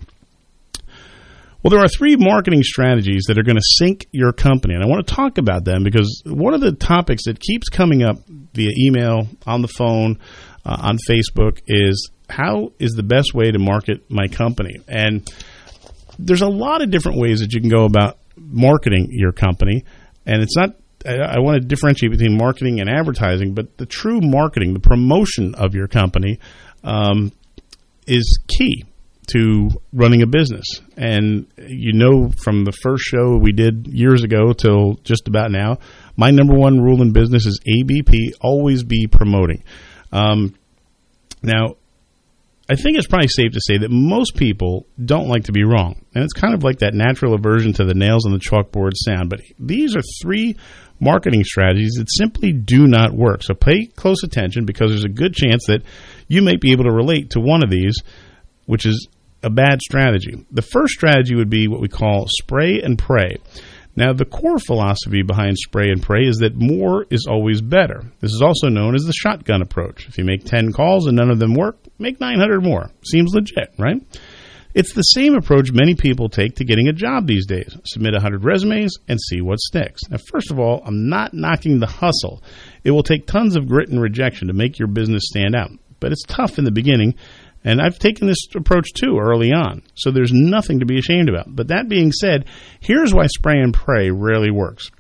Well, there are three marketing strategies that are going to sync your company, and I want to talk about them because one of the topics that keeps coming up via email, on the phone, uh, on Facebook is how is the best way to market my company? And there's a lot of different ways that you can go about marketing your company, and it's not I, I want to differentiate between marketing and advertising, but the true marketing, the promotion of your company um, is key to running a business. And you know from the first show we did years ago till just about now, my number one rule in business is A B P, always be promoting. Um, now, I think it's probably safe to say that most people don't like to be wrong. And it's kind of like that natural aversion to the nails on the chalkboard sound. But these are three marketing strategies that simply do not work. So pay close attention, because there's a good chance that you might be able to relate to one of these, which is a bad strategy. The first strategy would be what we call spray and pray. Now, the core philosophy behind spray and pray is that more is always better. This is also known as the shotgun approach. If you make ten calls and none of them work, make nine hundred more. Seems legit, right? It's the same approach many people take to getting a job these days. Submit one hundred resumes and see what sticks. Now, first of all, I'm not knocking the hustle. It will take tons of grit and rejection to make your business stand out. But it's tough in the beginning, and I've taken this approach too early on. So there's nothing to be ashamed about. But that being said, here's why spray and pray rarely works.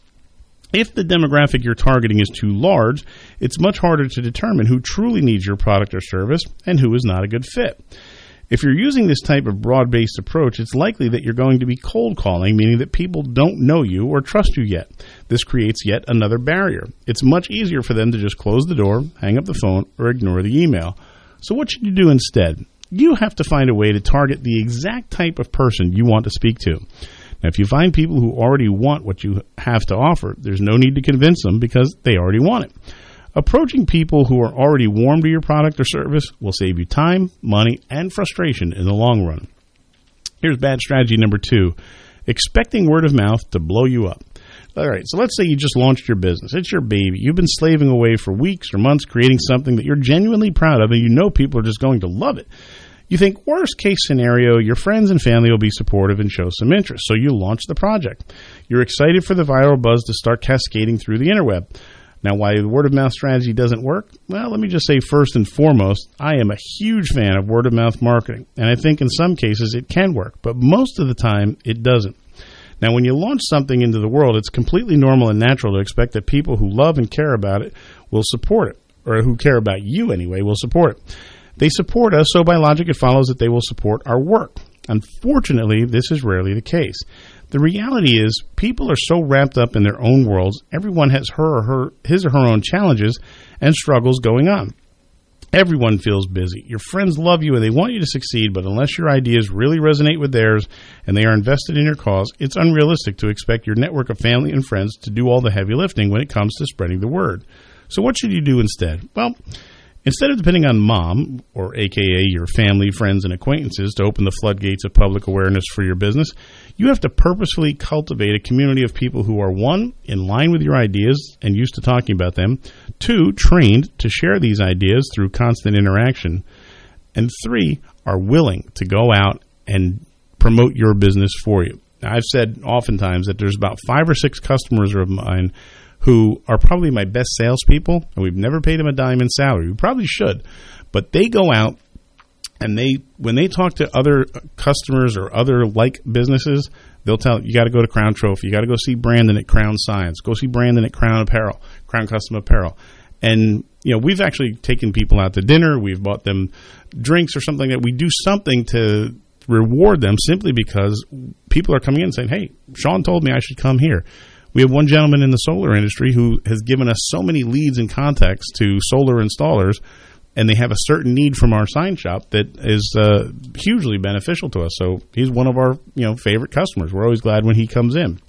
If the demographic you're targeting is too large, it's much harder to determine who truly needs your product or service and who is not a good fit. If you're using this type of broad-based approach, it's likely that you're going to be cold calling, meaning that people don't know you or trust you yet. This creates yet another barrier. It's much easier for them to just close the door, hang up the phone, or ignore the email. So what should you do instead? You have to find a way to target the exact type of person you want to speak to. Now, if you find people who already want what you have to offer, there's no need to convince them because they already want it. Approaching people who are already warm to your product or service will save you time, money, and frustration in the long run. Here's bad strategy number two, expecting word of mouth to blow you up. All right, so let's say you just launched your business. It's your baby. You've been slaving away for weeks or months creating something that you're genuinely proud of, and you know people are just going to love it. You think, worst case scenario, your friends and family will be supportive and show some interest, so you launch the project. You're excited for the viral buzz to start cascading through the interweb. Now, why the word-of-mouth strategy doesn't work? Well, let me just say first and foremost, I am a huge fan of word-of-mouth marketing, and I think in some cases it can work, but most of the time it doesn't. Now, when you launch something into the world, it's completely normal and natural to expect that people who love and care about it will support it, or who care about you anyway will support it. They support us, so by logic it follows that they will support our work. Unfortunately, this is rarely the case. The reality is people are so wrapped up in their own worlds, everyone has her or her, his or her own challenges and struggles going on. Everyone feels busy. Your friends love you and they want you to succeed, but unless your ideas really resonate with theirs and they are invested in your cause, it's unrealistic to expect your network of family and friends to do all the heavy lifting when it comes to spreading the word. So what should you do instead? Well, instead of depending on mom, or A K A your family, friends, and acquaintances to open the floodgates of public awareness for your business, you have to purposefully cultivate a community of people who are, one, in line with your ideas and used to talking about them, two, trained to share these ideas through constant interaction, and three, are willing to go out and promote your business for you. Now, I've said oftentimes that there's about five or six customers of mine who are probably my best salespeople, and we've never paid them a dime in salary. We probably should, but they go out and they, when they talk to other customers or other like businesses, they'll tell you got to go to Crown Trophy, you got to go see Brandon at Crown Science, go see Brandon at Crown Apparel, Crown Custom Apparel, and you know we've actually taken people out to dinner, we've bought them drinks or something. That we do something to reward them simply because people are coming in and saying, "Hey, Sean told me I should come here." We have one gentleman in the solar industry who has given us so many leads and contacts to solar installers, and they have a certain need from our sign shop that is uh, hugely beneficial to us. So he's one of our you know favorite customers. We're always glad when he comes in.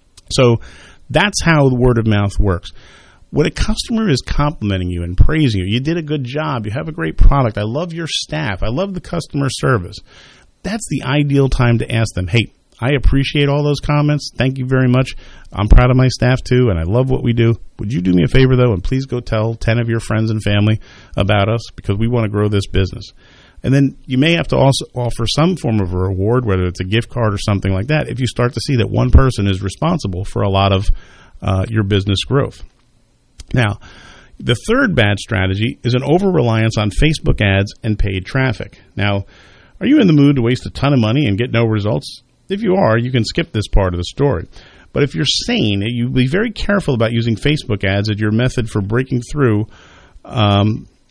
So that's how the word of mouth works. When a customer is complimenting you and praising you, you did a good job, you have a great product, I love your staff, I love the customer service, that's the ideal time to ask them, hey, I appreciate all those comments. Thank you very much. I'm proud of my staff too, and I love what we do. Would you do me a favor, though, and please go tell ten of your friends and family about us because we want to grow this business. And then you may have to also offer some form of a reward, whether it's a gift card or something like that, if you start to see that one person is responsible for a lot of uh, your business growth. Now, the third bad strategy is an over-reliance on Facebook ads and paid traffic. Now, are you in the mood to waste a ton of money and get no results? If you are, you can skip this part of the story. But if you're sane, you be very careful about using Facebook ads as your method for breaking through um,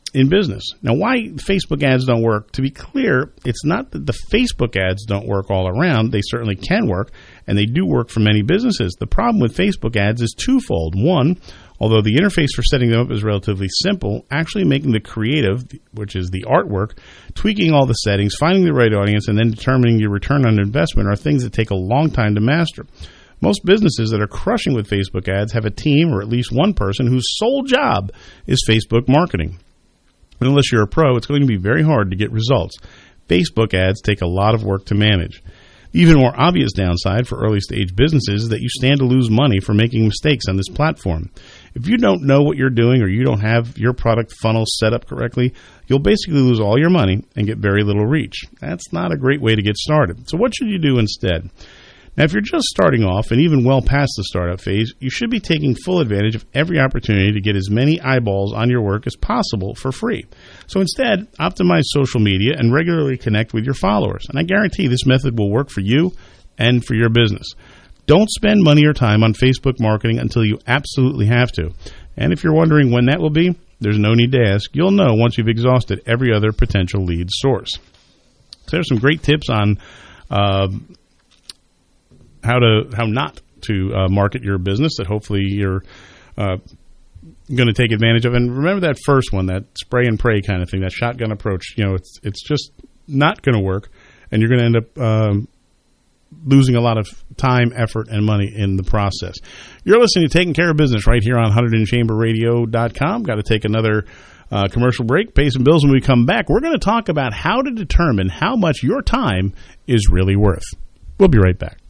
in business. Now, why Facebook ads don't work, to be clear, it's not that the Facebook ads don't work all around. They certainly can work, and they do work for many businesses. The problem with Facebook ads is twofold. One, although the interface for setting them up is relatively simple, actually making the creative, which is the artwork, tweaking all the settings, finding the right audience, and then determining your return on investment are things that take a long time to master. Most businesses that are crushing with Facebook ads have a team or at least one person whose sole job is Facebook marketing. Unless you're a pro, it's going to be very hard to get results. Facebook ads take a lot of work to manage. The even more obvious downside for early-stage businesses is that you stand to lose money for making mistakes on this platform. If you don't know what you're doing or you don't have your product funnel set up correctly, you'll basically lose all your money and get very little reach. That's not a great way to get started. So what should you do instead? Now, if you're just starting off and even well past the startup phase, you should be taking full advantage of every opportunity to get as many eyeballs on your work as possible for free. So instead, optimize social media and regularly connect with your followers. And I guarantee this method will work for you and for your business. Don't spend money or time on Facebook marketing until you absolutely have to. And if you're wondering when that will be, there's no need to ask. You'll know once you've exhausted every other potential lead source. So there's some great tips on uh, how to how not to uh, market your business that hopefully you're uh, going to take advantage of. And remember that first one, that spray and pray kind of thing, that shotgun approach. You know, it's it's just not going to work, and you're going to end up um, losing a lot of time, effort, and money in the process. You're listening to Taking Care of Business right here on one hundred chamber radio dot com. Got to take another uh, commercial break, pay some bills. When we come back, we're going to talk about how to determine how much your time is really worth. We'll be right back.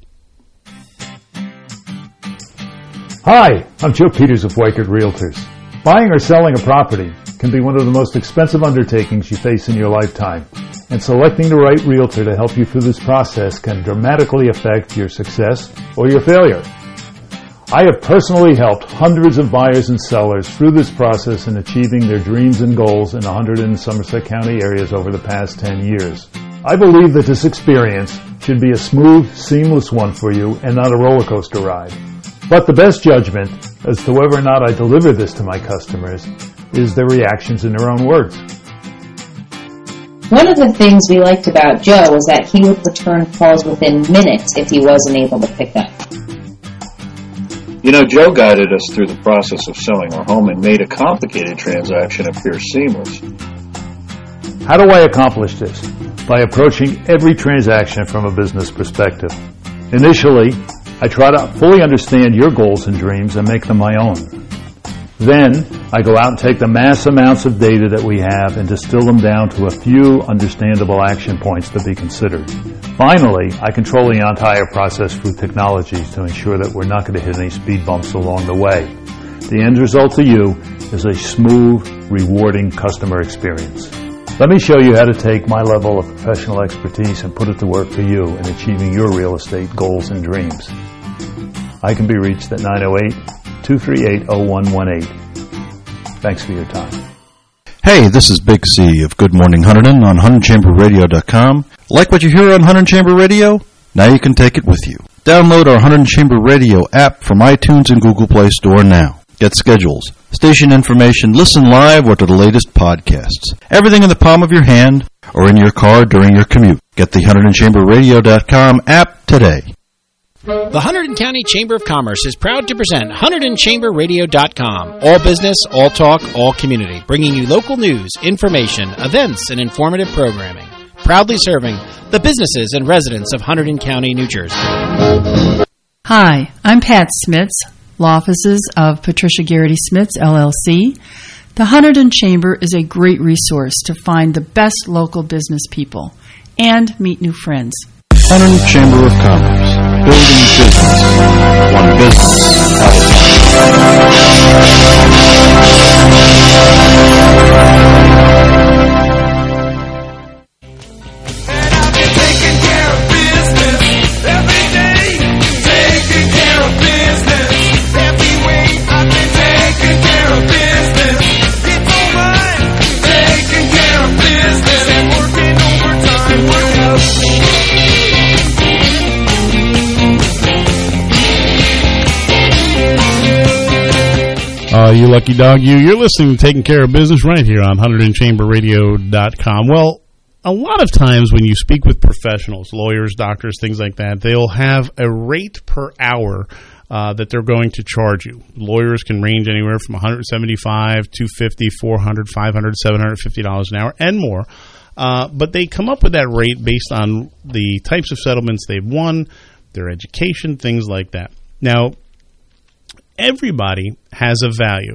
Hi, I'm Joe Peters of Weichert Realtors. Buying or selling a property can be one of the most expensive undertakings you face in your lifetime, and selecting the right realtor to help you through this process can dramatically affect your success or your failure. I have personally helped hundreds of buyers and sellers through this process in achieving their dreams and goals in one hundred in Somerset County areas over the past ten years. I believe that this experience should be a smooth, seamless one for you and not a roller coaster ride. But the best judgment as to whether or not I deliver this to my customers is their reactions in their own words. One of the things we liked about Joe was that he would return calls within minutes if he wasn't able to pick up. You know, Joe guided us through the process of selling our home and made a complicated transaction appear seamless. How do I accomplish this? By approaching every transaction from a business perspective. Initially, I try to fully understand your goals and dreams and make them my own. Then, I go out and take the mass amounts of data that we have and distill them down to a few understandable action points to be considered. Finally, I control the entire process through technologies to ensure that we're not going to hit any speed bumps along the way. The end result to you is a smooth, rewarding customer experience. Let me show you how to take my level of professional expertise and put it to work for you in achieving your real estate goals and dreams. I can be reached at nine oh eight, two three eight, oh one one eight. Thanks for your time. Hey, this is Big C of Good Morning Hunterdon on one hundred chamber radio dot com. Like what you hear on one hundred Chamber Radio? Now you can take it with you. Download our one hundred Chamber Radio app from iTunes and Google Play Store now. Get schedules, station information, listen live, or to the latest podcasts. Everything in the palm of your hand or in your car during your commute. Get the one hundred chamber radio dot com app today. The Hunterdon County Chamber of Commerce is proud to present one hundred chamber radio dot com. All business, all talk, all community. Bringing you local news, information, events, and informative programming. Proudly serving the businesses and residents of Hunterdon County, New Jersey. Hi, I'm Pat Smits, law offices of Patricia Garrity Smits, L L C. The Hunterdon Chamber is a great resource to find the best local business people and meet new friends. Hunterdon Chamber of Commerce. Building business. One business at Taking care of business every day. Taking care of business every way. I've been taking care of business. It's alright. Taking care of business and working overtime. Work out. Oh, you lucky dog, you. You're listening to Taking Care of Business right here on one hundred chamber radio dot com. Well, a lot of times when you speak with professionals, lawyers, doctors, things like that, they'll have a rate per hour uh, that they're going to charge you. Lawyers can range anywhere from one seventy-five dollars, two hundred fifty dollars, four hundred dollars, five hundred dollars, seven hundred fifty dollars an hour, and more. Uh, but they come up with that rate based on the types of settlements they've won, their education, things like that. Now, everybody has a value.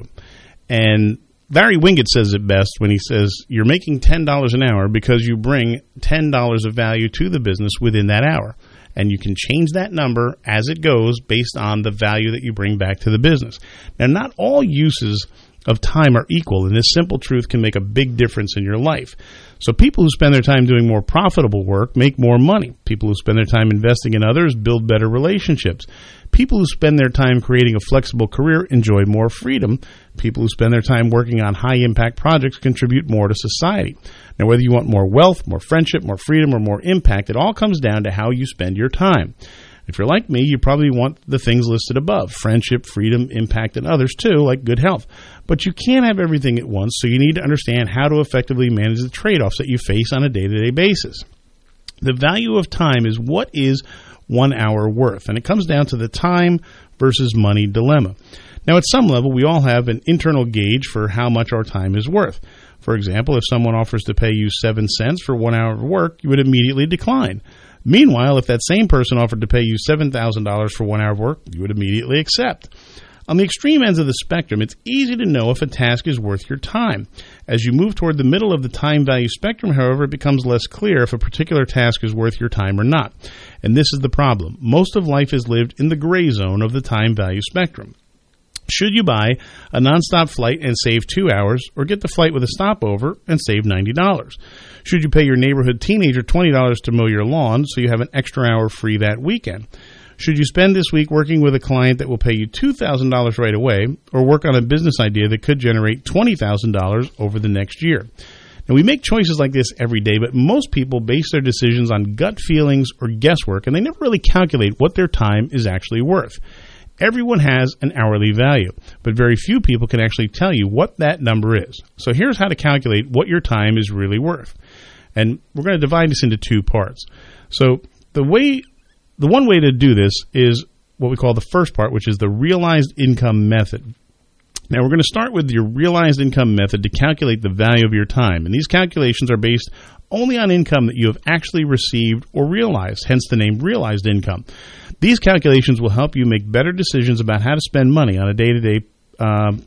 And Barry Wingett says it best when he says you're making ten dollars an hour because you bring ten dollars of value to the business within that hour. And you can change that number as it goes based on the value that you bring back to the business. Now, not all uses of time are equal, and this simple truth can make a big difference in your life. So people who spend their time doing more profitable work make more money. People who spend their time investing in others build better relationships. People who spend their time creating a flexible career enjoy more freedom. People who spend their time working on high-impact projects contribute more to society. Now, whether you want more wealth, more friendship, more freedom, or more impact, it all comes down to how you spend your time. If you're like me, you probably want the things listed above: friendship, freedom, impact, and others too, like good health. But you can't have everything at once, so you need to understand how to effectively manage the trade-offs that you face on a day-to-day basis. The value of time is what is one hour worth, and it comes down to the time versus money dilemma. Now, at some level, we all have an internal gauge for how much our time is worth. For example, if someone offers to pay you seven cents for one hour of work, you would immediately decline. Meanwhile, if that same person offered to pay you seven thousand dollars for one hour of work, you would immediately accept. On the extreme ends of the spectrum, it's easy to know if a task is worth your time. As you move toward the middle of the time value spectrum, however, it becomes less clear if a particular task is worth your time or not. And this is the problem. Most of life is lived in the gray zone of the time value spectrum. Should you buy a nonstop flight and save two hours, or get the flight with a stopover and save ninety dollars? Should you pay your neighborhood teenager twenty dollars to mow your lawn so you have an extra hour free that weekend? Should you spend this week working with a client that will pay you two thousand dollars right away, or work on a business idea that could generate twenty thousand dollars over the next year? Now, we make choices like this every day, but most people base their decisions on gut feelings or guesswork, and they never really calculate what their time is actually worth. Everyone has an hourly value, but very few people can actually tell you what that number is. So here's how to calculate what your time is really worth. And we're going to divide this into two parts. So the way, the one way to do this is what we call the first part, which is the realized income method. Now, we're going to start with your realized income method to calculate the value of your time. And these calculations are based only on income that you have actually received or realized, hence the name realized income. These calculations will help you make better decisions about how to spend money on a day-to-day um,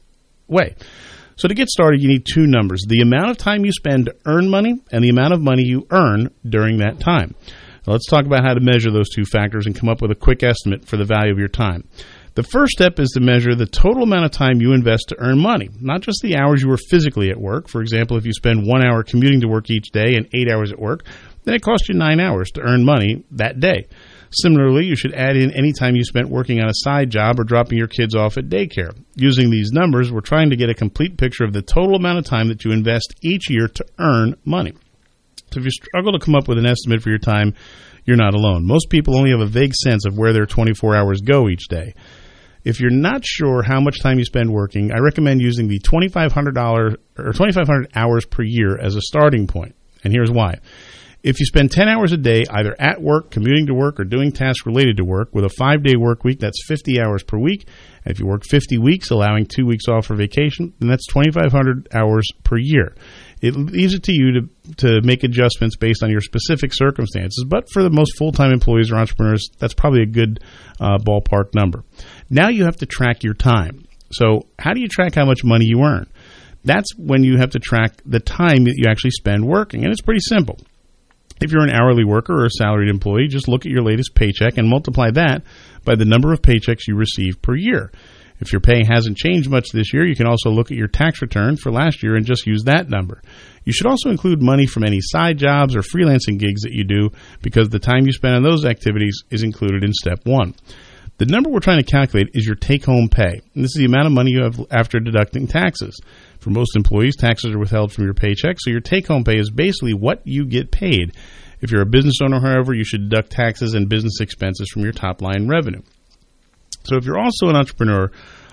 way. So to get started, you need two numbers: the amount of time you spend to earn money and the amount of money you earn during that time. Now, let's talk about how to measure those two factors and come up with a quick estimate for the value of your time. The first step is to measure the total amount of time you invest to earn money, not just the hours you are physically at work. For example, if you spend one hour commuting to work each day and eight hours at work, then it costs you nine hours to earn money that day. Similarly, you should add in any time you spent working on a side job or dropping your kids off at daycare. Using these numbers, we're trying to get a complete picture of the total amount of time that you invest each year to earn money. So if you struggle to come up with an estimate for your time, you're not alone. Most people only have a vague sense of where their twenty-four hours go each day. If you're not sure how much time you spend working, I recommend using the twenty-five hundred dollars or twenty-five hundred hours per year as a starting point. And here's why. If you spend ten hours a day either at work, commuting to work, or doing tasks related to work, with a five-day work week, that's fifty hours per week. And if you work fifty weeks, allowing two weeks off for vacation, then that's twenty-five hundred hours per year. It leaves it to you to, to make adjustments based on your specific circumstances. But for the most full-time employees or entrepreneurs, that's probably a good uh, ballpark number. Now you have to track your time. So how do you track how much money you earn? That's when you have to track the time that you actually spend working. And it's pretty simple. If you're an hourly worker or a salaried employee, just look at your latest paycheck and multiply that by the number of paychecks you receive per year. If your pay hasn't changed much this year, you can also look at your tax return for last year and just use that number. You should also include money from any side jobs or freelancing gigs that you do, because the time you spend on those activities is included in step one. The number we're trying to calculate is your take-home pay. And this is the amount of money you have after deducting taxes. For most employees, taxes are withheld from your paycheck, so your take-home pay is basically what you get paid. If you're a business owner, however, you should deduct taxes and business expenses from your top-line revenue. So if you're also an entrepreneur,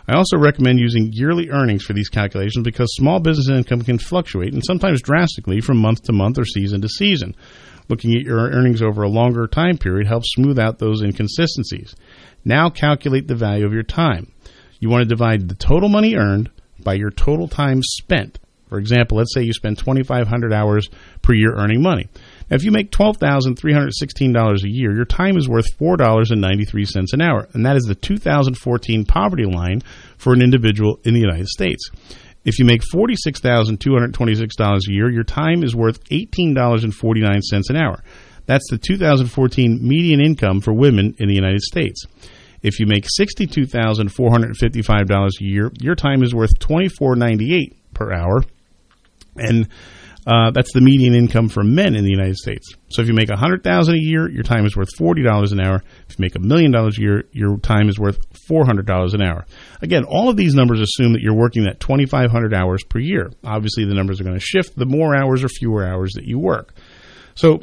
I also recommend using yearly earnings for these calculations because small business income can fluctuate and sometimes drastically from month to month or season to season. Looking at your earnings over a longer time period helps smooth out those inconsistencies. Now calculate the value of your time. You want to divide the total money earned by your total time spent. For example, let's say you spend twenty-five hundred hours per year earning money. Now, if you make twelve thousand three hundred sixteen dollars a year, your time is worth four dollars and ninety-three cents an hour, and that is the two thousand fourteen poverty line for an individual in the United States. If you make forty-six thousand two hundred twenty-six dollars a year, your time is worth eighteen dollars and forty-nine cents an hour. That's the two thousand fourteen median income for women in the United States. If you make sixty-two thousand four hundred fifty-five dollars a year, your time is worth twenty-four dollars and ninety-eight cents per hour, and uh, that's the median income for men in the United States. So if you make one hundred thousand dollars a year, your time is worth forty dollars an hour. If you make a million dollars a year, your time is worth four hundred dollars an hour. Again, all of these numbers assume that you're working that twenty-five hundred hours per year. Obviously, the numbers are going to shift the more hours or fewer hours that you work. So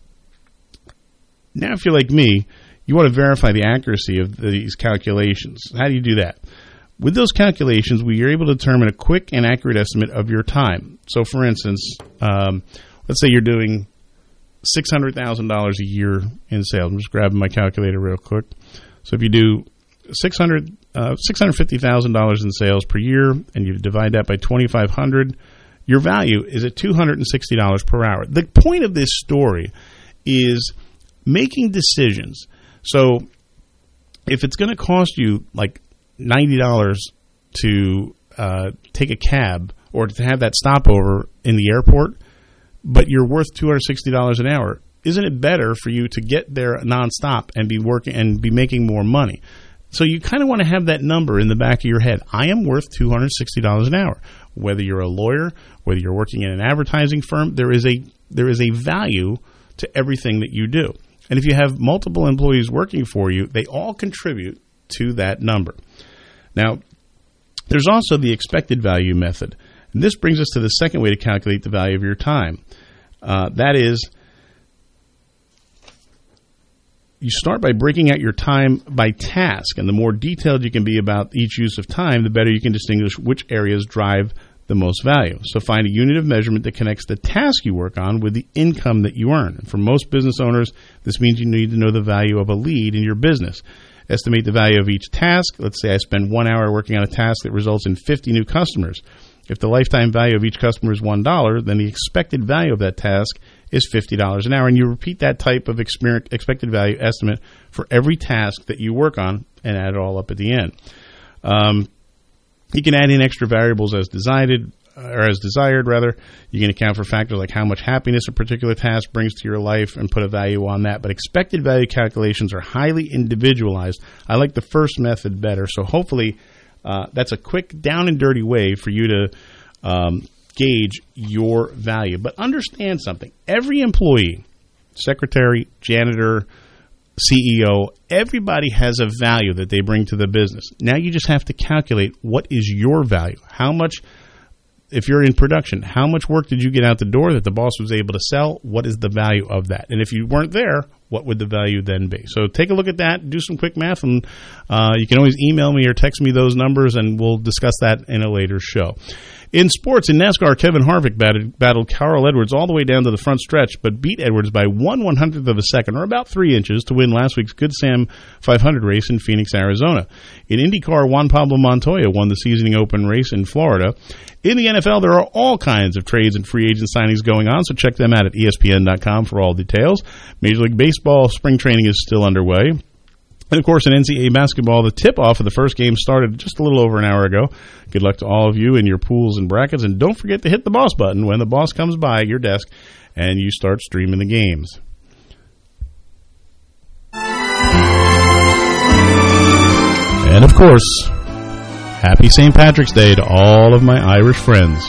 now if you're like me, you want to verify the accuracy of these calculations. How do you do that? With those calculations, we are able to determine a quick and accurate estimate of your time. So, for instance, um, let's say you're doing six hundred thousand dollars a year in sales. I'm just grabbing my calculator real quick. So if you do six hundred, uh, six hundred fifty thousand dollars in sales per year, and you divide that by twenty-five hundred, your value is at two hundred sixty dollars per hour. The point of this story is making decisions. So if it's going to cost you like ninety dollars to uh, take a cab or to have that stopover in the airport, but you're worth two hundred sixty dollars an hour, isn't it better for you to get there nonstop and be working and be making more money? So you kind of want to have that number in the back of your head. I am worth two hundred sixty dollars an hour. Whether you're a lawyer, whether you're working in an advertising firm, there is a there is a value to everything that you do. And if you have multiple employees working for you, they all contribute to that number. Now, there's also the expected value method. And this brings us to the second way to calculate the value of your time. Uh, that is, you start by breaking out your time by task. And the more detailed you can be about each use of time, the better you can distinguish which areas drive the most value. So find a unit of measurement that connects the task you work on with the income that you earn. And for most business owners, this means you need to know the value of a lead in your business. Estimate the value of each task. Let's say I spend one hour working on a task that results in fifty new customers. If the lifetime value of each customer is one dollar, then the expected value of that task is fifty dollars an hour. And you repeat that type of expected value estimate for every task that you work on and add it all up at the end. Um, You can add in extra variables as desired, or as desired, rather. You can account for factors like how much happiness a particular task brings to your life and put a value on that. But expected value calculations are highly individualized. I like the first method better. So hopefully uh, that's a quick, down and dirty way for you to um, gauge your value. But understand something. Every employee, secretary, janitor, C E O, everybody has a value that they bring to the business. Now you just have to calculate what is your value. How much, if you're in production, how much work did you get out the door that the boss was able to sell? What is the value of that? And if you weren't there, what would the value then be? So take a look at that, do some quick math, and uh, you can always email me or text me those numbers, and we'll discuss that in a later show. In sports, in NASCAR, Kevin Harvick battled, battled Carl Edwards all the way down to the front stretch, but beat Edwards by one one-hundredth of a second, or about three inches, to win last week's Good Sam five hundred race in Phoenix, Arizona. In IndyCar, Juan Pablo Montoya won the seasoning open race in Florida. In the N F L, there are all kinds of trades and free agent signings going on, so check them out at E S P N dot com for all details. Major League Baseball spring training is still underway. And, of course, in N C double A basketball, the tip-off of the first game started just a little over an hour ago. Good luck to all of you in your pools and brackets. And don't forget to hit the boss button when the boss comes by your desk and you start streaming the games. And, of course, happy Saint Patrick's Day to all of my Irish friends.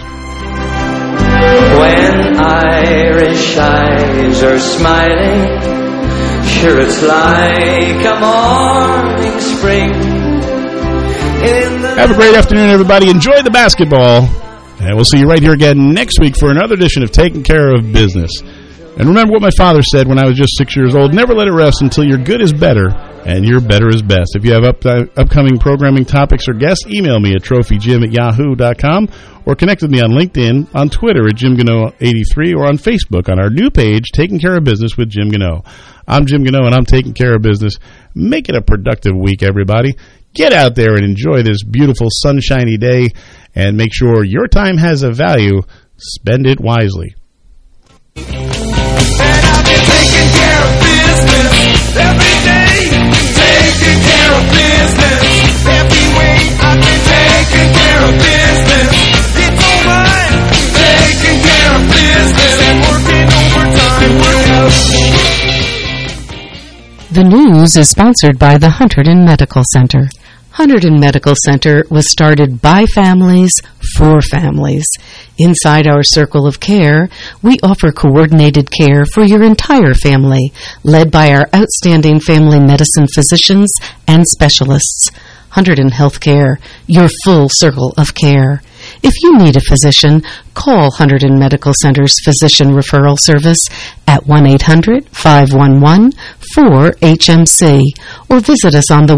When Irish eyes are smiling, sure, it's like a morning spring. Have a great afternoon, everybody. Enjoy the basketball. And we'll see you right here again next week for another edition of Taking Care of Business. And remember what my father said when I was just six years old, never let it rest until your good is better and your better is best. If you have up, uh, upcoming programming topics or guests, email me at trophy jim at yahoo dot com or connect with me on LinkedIn, on Twitter at Jim Gano eighty-three, or on Facebook on our new page, Taking Care of Business with Jim Gano. I'm Jim Gano, and I'm taking care of business. Make it a productive week, everybody. Get out there and enjoy this beautiful sunshiny day, and make sure your time has a value. Spend it wisely. Taking care of business every day. Taking care of business every way. I've been taking care of business. It's all mine. Taking care of business and working overtime. Work out. The news is sponsored by the Hunterdon Medical Center. Hunterdon Medical Center was started by families for families. Inside our circle of care, we offer coordinated care for your entire family, led by our outstanding family medicine physicians and specialists. Hunterdon Healthcare, your full circle of care. If you need a physician, call Hunterdon Medical Center's Physician Referral Service at one eight hundred, five one one, four H M C or visit us on the